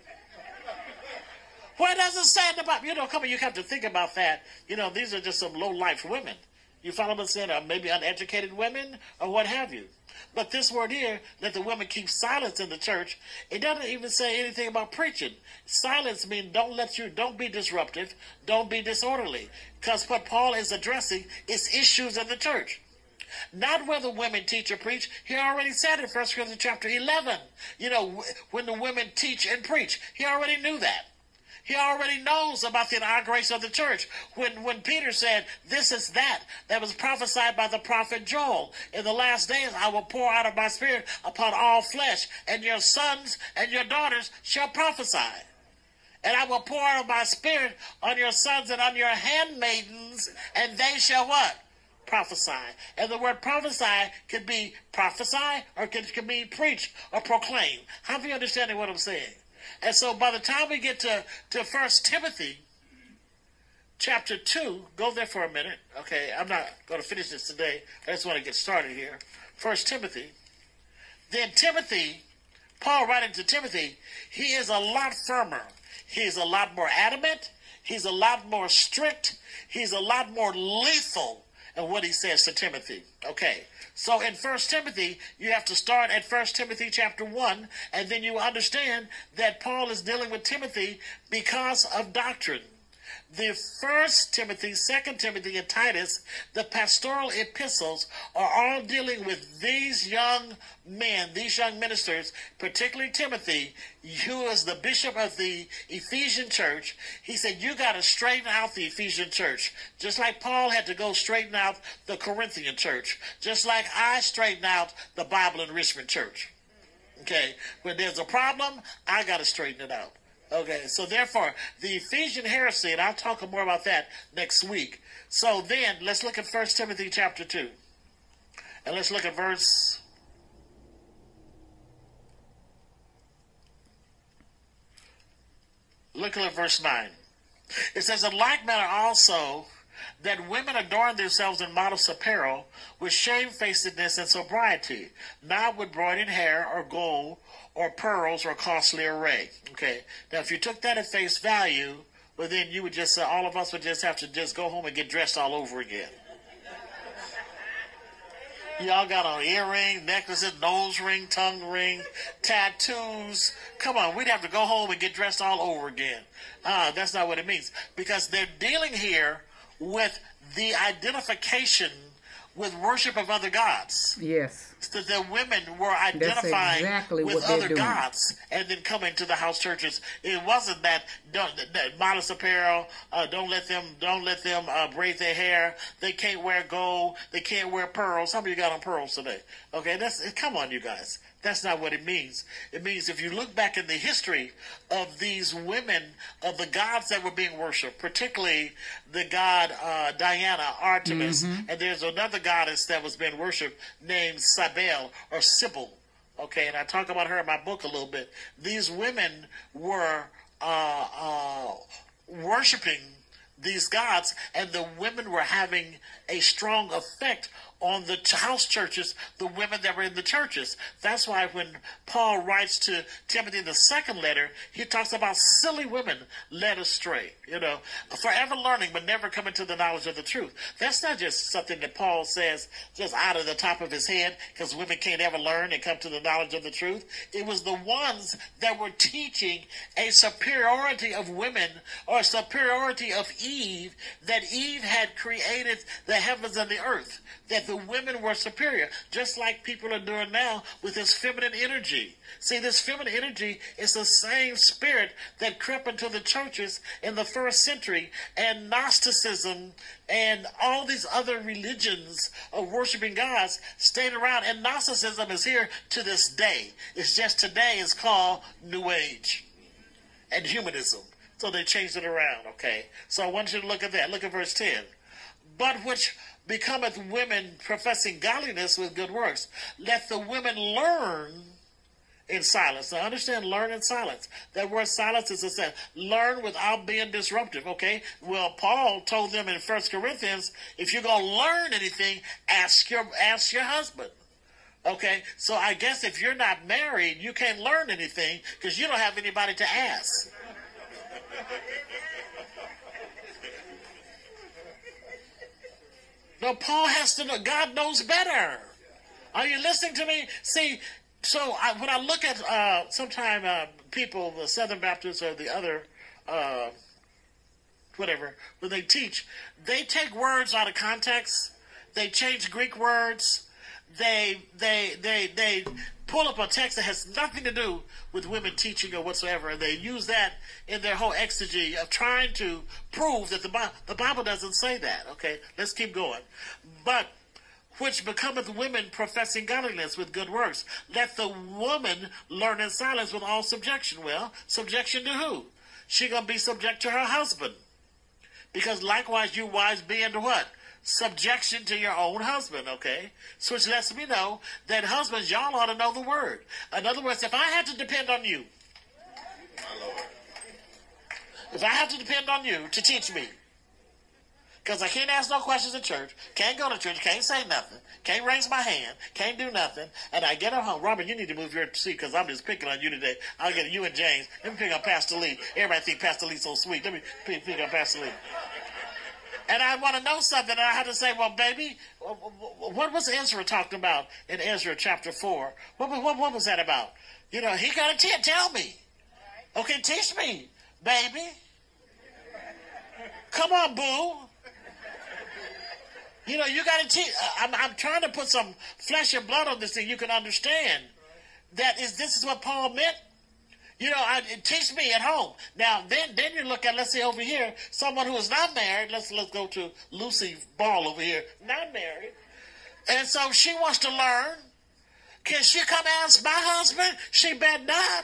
Where does it say in the Bible? You know, come on, you have to think about that. You know, these are just some low-life women. You follow what I'm saying? Or maybe uneducated women, or what have you. But this word here, that the women keep silence in the church, it doesn't even say anything about preaching. Silence means don't let you, don't be disruptive, don't be disorderly. Because what Paul is addressing is issues in the church. Not whether women teach or preach. He already said in First Corinthians chapter eleven, you know, when the women teach and preach. He already knew that. He already knows about the inauguration of the church. When when Peter said, this is that, that was prophesied by the prophet Joel. In the last days, I will pour out of my spirit upon all flesh, and your sons and your daughters shall prophesy. And I will pour out of my spirit on your sons and on your handmaidens, and they shall what? Prophesy. And the word prophesy could be prophesy, or could, could mean preach or proclaim. How do you understand what I'm saying? And so by the time we get to, to First Timothy chapter two, go there for a minute. Okay, I'm not going to finish this today. I just want to get started here. First Timothy. Then Timothy, Paul writing to Timothy, he is a lot firmer. He's a lot more adamant. He's a lot more strict. He's a lot more lethal. and what he says to Timothy. Okay, so in First Timothy, you have to start at First Timothy chapter one, and then you understand that Paul is dealing with Timothy because of doctrine. The First Timothy, Second Timothy, and Titus, the pastoral epistles, are all dealing with these young men, these young ministers, particularly Timothy, who is the bishop of the Ephesian church. He said, you got to straighten out the Ephesian church, just like Paul had to go straighten out the Corinthian church, just like I straighten out the Bible Enrichment Church. Okay, when there's a problem, I got to straighten it out. Okay, so therefore, the Ephesian heresy, and I'll talk more about that next week. So then, let's look at First Timothy chapter two. And let's look at verse... Look at verse nine. It says, in like manner also, that women adorn themselves in modest apparel, with shamefacedness and sobriety, not with broidered hair or gold, or pearls, or costly array. Okay, now if you took that at face value, well then you would just, uh, all of us would just have to just go home and get dressed all over again. Y'all got on earrings, necklaces, nose ring, tongue ring, tattoos. Come on, we'd have to go home and get dressed all over again. Ah, uh, that's not what it means. Because they're dealing here with the identification with worship of other gods. Yes. So the women were identifying exactly with other gods and then coming to the house churches. It wasn't that, don't, that modest apparel, uh, don't let them don't let them uh, braid their hair. They can't wear gold. They can't wear pearls. Some of you got on pearls today. Okay, that's come on, you guys. That's not what it means. It means if you look back in the history of these women, of the gods that were being worshipped, particularly the god uh, Diana, Artemis, mm-hmm. and there's another goddess that was being worshipped named Cybele or Sybil. Okay, and I talk about her in my book a little bit. These women were uh, uh, worshiping these gods, and the women were having a strong effect on the house churches, the women that were in the churches. That's why when Paul writes to Timothy in the second letter, he talks about silly women led astray, you know, forever learning but never coming to the knowledge of the truth. That's not just something that Paul says just out of the top of his head because women can't ever learn and come to the knowledge of the truth. It was the ones that were teaching a superiority of women or a superiority of Eve, that Eve had created the heavens and the earth, that the women were superior, just like people are doing now with this feminine energy. See, this feminine energy is the same spirit that crept into the churches in the first century, and Gnosticism and all these other religions of worshiping gods stayed around, and Gnosticism is here to this day. It's just today is called New Age and humanism. So they changed it around, okay? So I want you to look at that. Look at verse ten. But which becometh women professing godliness with good works, let the women learn in silence. Now understand, learn in silence. That word silence is a sense. Learn without being disruptive, okay? Well, Paul told them in First Corinthians, if you're going to learn anything, ask your, ask your husband. Okay, so I guess if you're not married, you can't learn anything because you don't have anybody to ask. No, Paul has to know. God knows better. Are you listening to me? See, so I, when I look at uh, sometime uh, people, the Southern Baptists or the other, uh, whatever, when they teach, they take words out of context. They change Greek words. They they they they pull up a text that has nothing to do with women teaching or whatsoever, and they use that in their whole exegy of trying to prove that the Bible, the Bible doesn't say that. Okay, let's keep going. But which becometh women professing godliness with good works, let the woman learn in silence with all subjection. Well, subjection to who? She gonna be subject to her husband, because likewise you wives be into what? Subjection to your own husband, okay? So which lets me know that husbands, y'all ought to know the word. In other words, if I had to depend on you, my Lord, if I have to depend on you to teach me, because I can't ask no questions in church, can't go to church, can't say nothing, can't raise my hand, can't do nothing, and I get at home, Robert, you need to move your seat because I'm just picking on you today. I'll get you and James. Let me pick on Pastor Lee. Everybody think Pastor Lee's so sweet. Let me pick, pick on Pastor Lee. And I want to know something, and I had to say, well, baby, what was Ezra talking about in Ezra chapter four? What, what, what was that about? You know, he got to tell me. Okay, teach me, baby. Come on, boo. You know, you got to teach. I'm, I'm trying to put some flesh and blood on this thing. You can understand that is this is what Paul meant. You know, I, teach me at home. Now, then, then you look at, let's see over here, someone who is not married. Let's let's go to Lucy Ball over here, not married, and so she wants to learn. Can she come ask my husband? She bet not.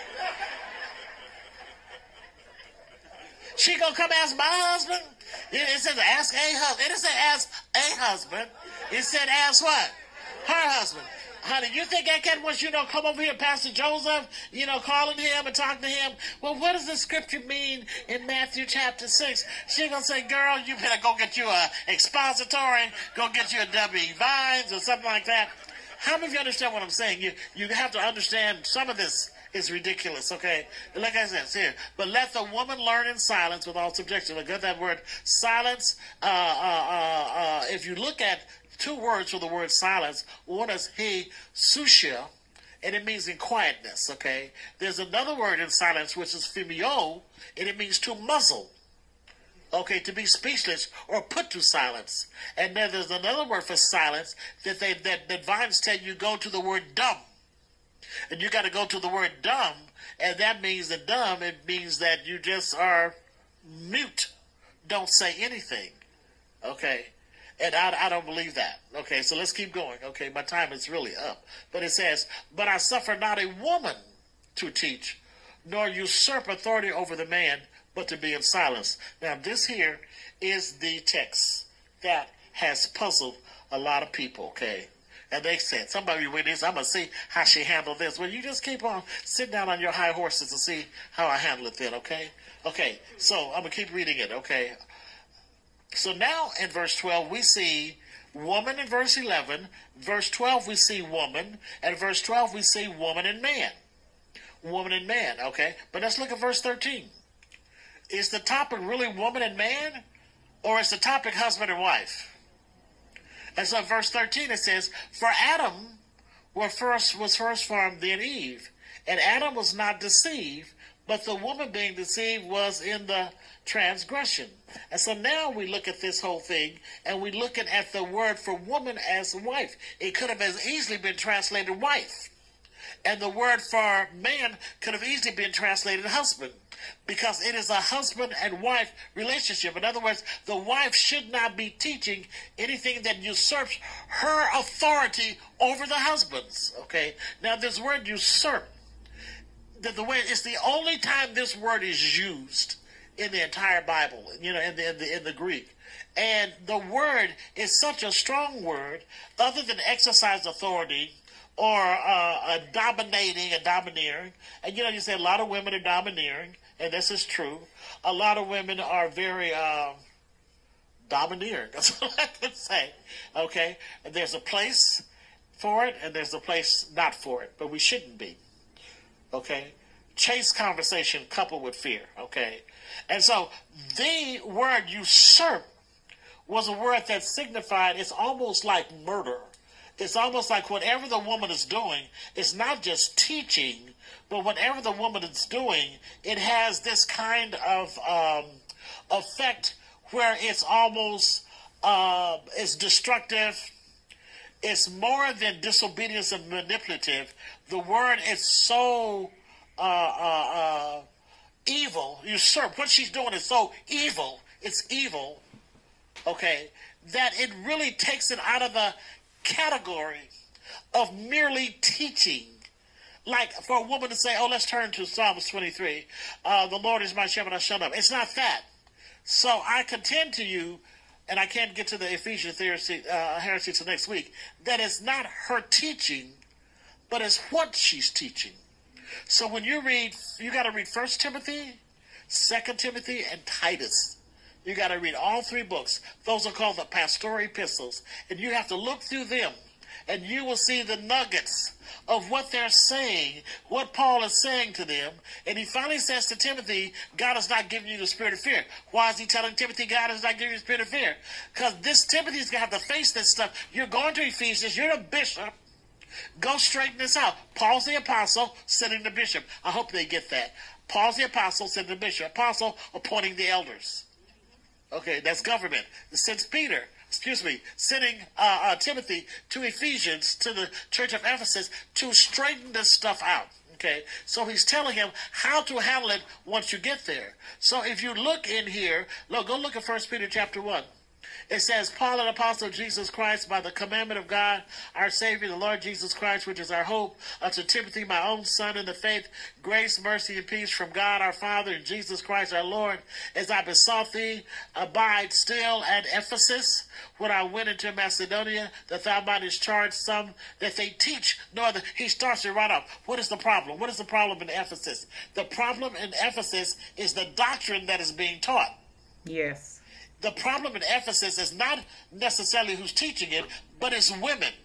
She gonna come ask my husband? It says ask a husband. It didn't say ask a husband. It said ask what? Her husband. Honey, you think that cat wants you to come over here, Pastor Joseph, you know, calling him and talking to him? Well, what does the scripture mean in Matthew chapter six? She gonna say, girl, you better go get you a expository, go get you a W. Vines or something like that. How many of you understand what I'm saying? You you have to understand some of this is ridiculous, okay? Like I said, here. But let the woman learn in silence with all subjection. Look at that word, silence. Uh, uh, uh, uh, if you look at two words for the word silence, one is he, sushia, and it means in quietness, okay? There's another word in silence, which is phimio, and it means to muzzle. Okay, to be speechless or put to silence. And then there's another word for silence that they that, that Vines tell you go to the word dumb. And you got to go to the word dumb, and that means that dumb, it means that you just are mute. Don't say anything. Okay? And I, I don't believe that. Okay, so let's keep going. Okay, my time is really up. But it says, but I suffer not a woman to teach, nor usurp authority over the man, but to be in silence. Now, this here is the text that has puzzled a lot of people, okay? And they said, somebody with this, I'm going to see how she handled this. Well, you just keep on sitting down on your high horses and see how I handle it then, okay? Okay, so I'm going to keep reading it, okay? So now in verse twelve, we see woman in verse eleven. Verse twelve, we see woman. And verse twelve, we see woman and man. Woman and man, okay? But let's look at verse thirteen. Is the topic really woman and man? Or is the topic husband and wife? And so verse thirteen it says, for Adam was first, was first formed, then Eve. And Adam was not deceived, but the woman being deceived was in the transgression. And so now we look at this whole thing, and we're looking at the word for woman as wife. It could have as easily been translated wife. And the word for man could have easily been translated husband, because it is a husband and wife relationship. In other words, the wife should not be teaching anything that usurps her authority over the husband's. Okay. Now, this word usurp, the, the way it's the only time this word is used in the entire Bible. You know, in the in the, in the Greek. And the word is such a strong word, other than exercise authority or uh, a dominating, a domineering. And, you know, you say a lot of women are domineering, and this is true. A lot of women are very uh, domineering. That's what I can say. Okay? And there's a place for it, and there's a place not for it, but we shouldn't be. Okay? Chase conversation coupled with fear. Okay? And so the word usurp was a word that signified, it's almost like murder. It's almost like whatever the woman is doing, it's not just teaching, but whatever the woman is doing, it has this kind of um, effect where it's almost, uh, it's destructive. It's more than disobedience and manipulative. The word is so uh, uh, uh, evil, usurp. What she's doing is so evil, it's evil, okay, that it really takes it out of the category of merely teaching. Like for a woman to say, oh, let's turn to Psalms twenty-three. Uh, the Lord is my shepherd, I shall not. It's not that. So I contend to you, and I can't get to the Ephesian heresy, uh, heresy till next week, that it's not her teaching, but it's what she's teaching. So when you read, you got to read First Timothy, Second Timothy, and Titus. You got to read all three books. Those are called the pastoral epistles. And you have to look through them and you will see the nuggets of what they're saying, what Paul is saying to them. And he finally says to Timothy, God has not given you the spirit of fear. Why is he telling Timothy God has not given you the spirit of fear? Because this Timothy's going to have to face this stuff. You're going to Ephesians. You're a bishop. Go straighten this out. Paul's the apostle, sending the bishop. I hope they get that. Paul's the apostle, sending the bishop. Apostle appointing the elders. Okay, that's government. Since Peter, excuse me, sending uh, uh, Timothy to Ephesians, to the church of Ephesus, to straighten this stuff out. Okay, so he's telling him how to handle it once you get there. So if you look in here, look, go look at First Peter chapter one. It says, Paul, an apostle of Jesus Christ, by the commandment of God, our Savior, the Lord Jesus Christ, which is our hope, unto Timothy, my own son in the faith, grace, mercy, and peace from God our Father and Jesus Christ our Lord, as I besought thee, abide still at Ephesus, when I went into Macedonia, that thou mightest charge some that they teach no other. He starts it right off. What is the problem? What is the problem in Ephesus? The problem in Ephesus is the doctrine that is being taught. Yes. The problem in Ephesus is not necessarily who's teaching it, but it's women.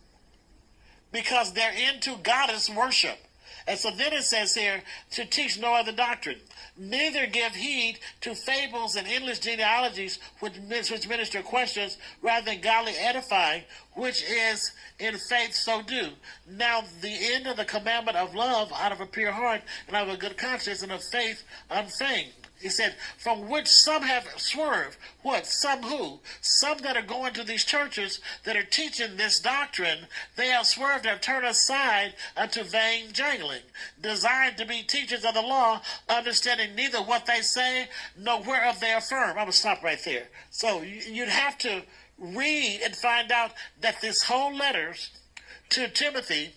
Because they're into goddess worship. And so then it says here, to teach no other doctrine. Neither give heed to fables and endless genealogies which, which minister questions rather than godly edifying, which is in faith so do. Now the end of the commandment of love out of a pure heart and out of a good conscience and of faith unfeigned. He said, from which some have swerved. What? Some who? Some that are going to these churches that are teaching this doctrine, they have swerved and have turned aside unto vain jangling, designed to be teachers of the law, understanding neither what they say nor whereof they affirm. I'm going to stop right there. So you'd have to read and find out that this whole letter to Timothy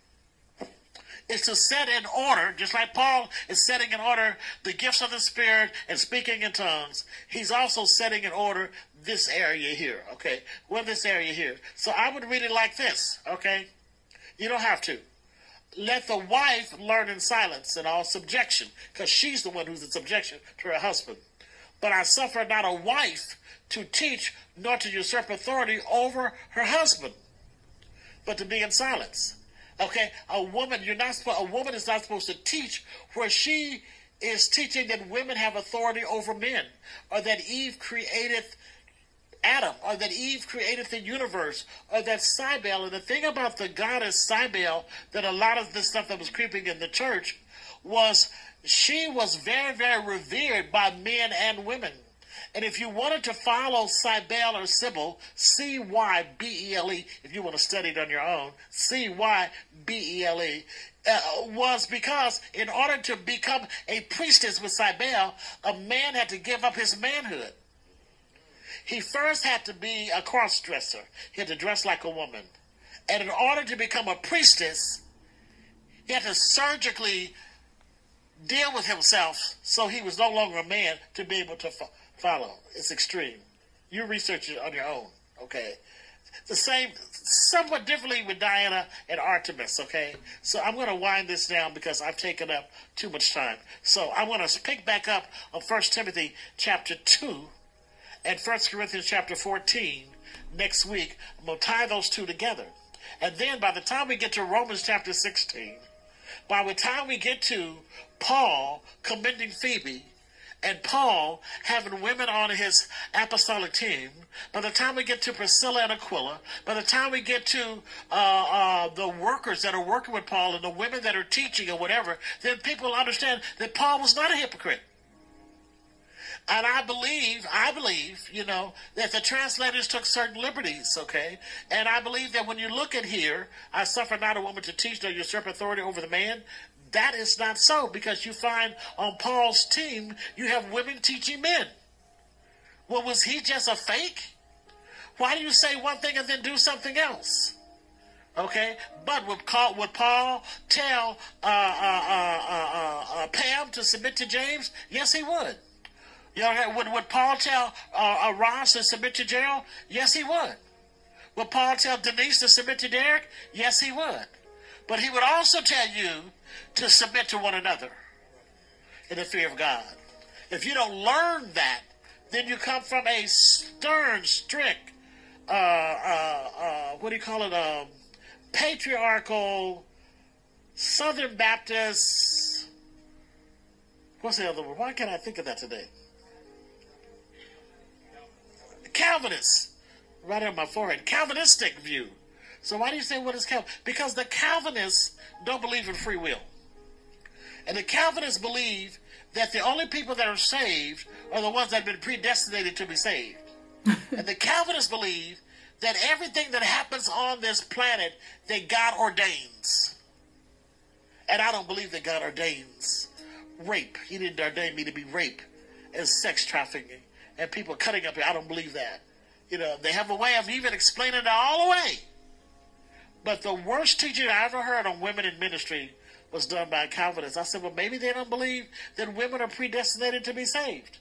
is to set in order, just like Paul is setting in order the gifts of the Spirit and speaking in tongues. He's also setting in order this area here, okay? Well, this area here. So I would read it like this, okay? You don't have to. Let the wife learn in silence and all subjection, because she's the one who's in subjection to her husband. But I suffer not a wife to teach nor to usurp authority over her husband, but to be in silence. Okay, a woman, you're not a woman is not supposed to teach where she is teaching that women have authority over men, or that Eve created Adam, or that Eve created the universe, or that Cybele. And the thing about the goddess Cybele, that a lot of this stuff that was creeping in the church, was she was very, very revered by men and women. And if you wanted to follow Cybele or Sybil, C Y B E L E, if you want to study it on your own, C Y B E L E, uh, was because in order to become a priestess with Cybele, a man had to give up his manhood. He first had to be a cross-dresser. He had to dress like a woman. And in order to become a priestess, he had to surgically deal with himself so he was no longer a man to be able to fo- follow. It's extreme. You research it on your own, okay? The same, somewhat differently with Diana and Artemis, okay? So I'm going to wind this down because I've taken up too much time. So I'm going to pick back up on First Timothy chapter two and First Corinthians chapter fourteen next week. I'm going to tie those two together. And then by the time we get to Romans chapter sixteen, by the time we get to Paul commending Phoebe, and Paul having women on his apostolic team, by the time we get to Priscilla and Aquila, by the time we get to uh, uh, the workers that are working with Paul and the women that are teaching or whatever, then people understand that Paul was not a hypocrite. And I believe, I believe, you know, that the translators took certain liberties, okay? And I believe that when you look at here, I suffer not a woman to teach nor usurp authority over the man. That is not so, because you find on Paul's team, you have women teaching men. Well, was he just a fake? Why do you say one thing and then do something else? Okay, but would, call, would Paul tell uh, uh, uh, uh, uh, Pam to submit to James? Yes, he would. You know, would, would Paul tell uh, uh, Ross to submit to Gerald? Yes, he would. Would Paul tell Denise to submit to Derek? Yes, he would. But he would also tell you to submit to one another in the fear of God. If you don't learn that, then you come from a stern, strict uh, uh, uh, what do you call it, um, patriarchal, Southern Baptist, what's the other word? Why can't I think of that today? Calvinist, right on my forehead, Calvinistic view. So why do you say what is Calvin? Because the Calvinists don't believe in free will. And the Calvinists believe that the only people that are saved are the ones that have been predestinated to be saved. And the Calvinists believe that everything that happens on this planet that God ordains. And I don't believe that God ordains rape. He didn't ordain me to be rape and sex trafficking and people cutting up here. I don't believe that. You know, they have a way of even explaining it all away. But the worst teaching I ever heard on women in ministry was done by Calvinists. I said, well, maybe they don't believe that women are predestinated to be saved.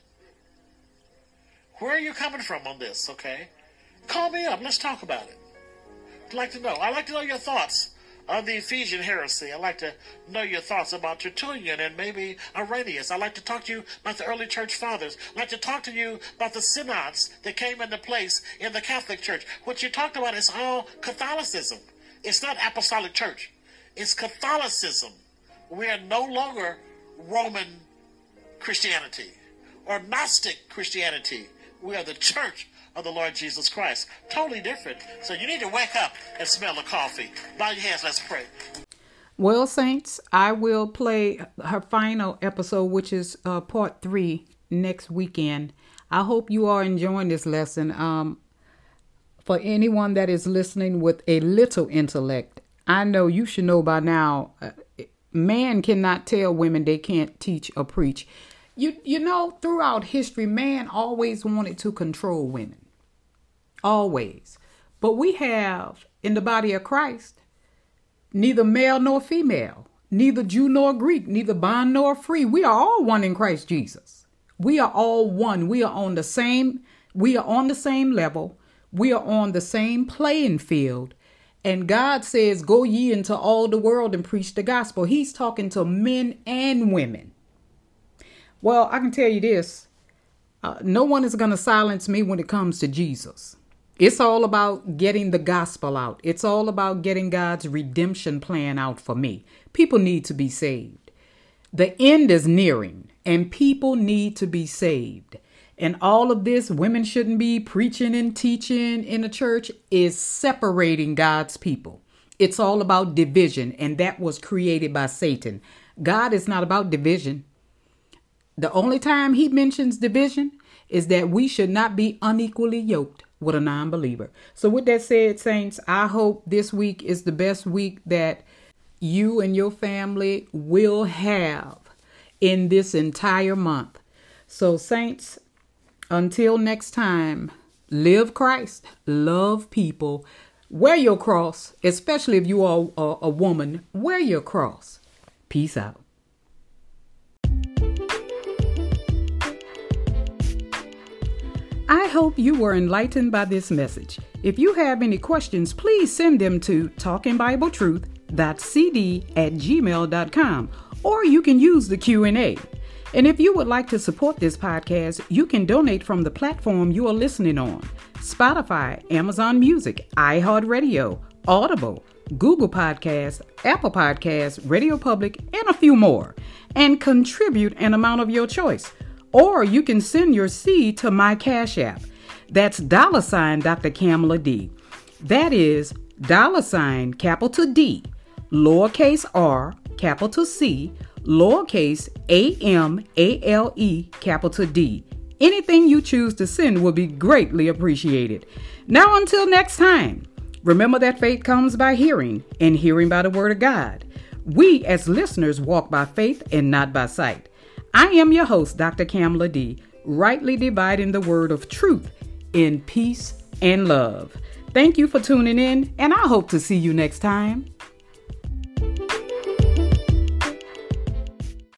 Where are you coming from on this, okay? Call me up. Let's talk about it. I'd like to know. I'd like to know your thoughts on the Ephesian heresy. I'd like to know your thoughts about Tertullian and maybe Irenaeus. I'd like to talk to you about the early church fathers. I'd like to talk to you about the synods that came into place in the Catholic Church. What you talked about is all Catholicism. It's not apostolic church. It's Catholicism. We are no longer Roman Christianity or Gnostic Christianity. We are the church of the Lord Jesus Christ. Totally different. So you need to wake up and smell the coffee. Bow your heads, let's pray. Well, saints, I will play her final episode, which is uh, part three, next weekend. I hope you are enjoying this lesson. Um, for anyone that is listening with a little intellect, I know you should know by now, uh, man cannot tell women they can't teach or preach. You, you know, throughout history, man always wanted to control women. Always. But we have in the body of Christ, neither male nor female, neither Jew nor Greek, neither bond nor free. We are all one in Christ Jesus. We are all one. We are on the same, we are on the same level. We are on the same playing field. And God says, go ye into all the world and preach the gospel. He's talking to men and women. Well, I can tell you this. Uh, no one is going to silence me when it comes to Jesus. It's all about getting the gospel out. It's all about getting God's redemption plan out for me. People need to be saved. The end is nearing and people need to be saved. And all of this, women shouldn't be preaching and teaching in a church, is separating God's people. It's all about division, and that was created by Satan. God is not about division. The only time he mentions division is that we should not be unequally yoked with a non-believer. So with that said, saints, I hope this week is the best week that you and your family will have in this entire month. So saints, until next time, live Christ, love people, wear your cross, especially if you are a, a woman, wear your cross. Peace out. I hope you were enlightened by this message. If you have any questions, please send them to talking bible truth dot c d at gmail dot com, or you can use the Q and A. And if you would like to support this podcast, you can donate from the platform you are listening on: Spotify, Amazon Music, iHeartRadio, Audible, Google Podcasts, Apple Podcasts, Radio Public, and a few more, and contribute an amount of your choice. Or you can send your seed to my Cash App. That's dollar sign Doctor Kamala D. That is dollar sign capital D, lowercase r, capital C, lowercase a m a l e, capital D. Anything you choose to send will be greatly appreciated. Now until next time, remember that faith comes by hearing, and hearing by the word of God. We as listeners walk by faith and not by sight. I am your host, Doctor Kamala D, rightly dividing the word of truth in peace and love. Thank you for tuning in, and I hope to see you next time.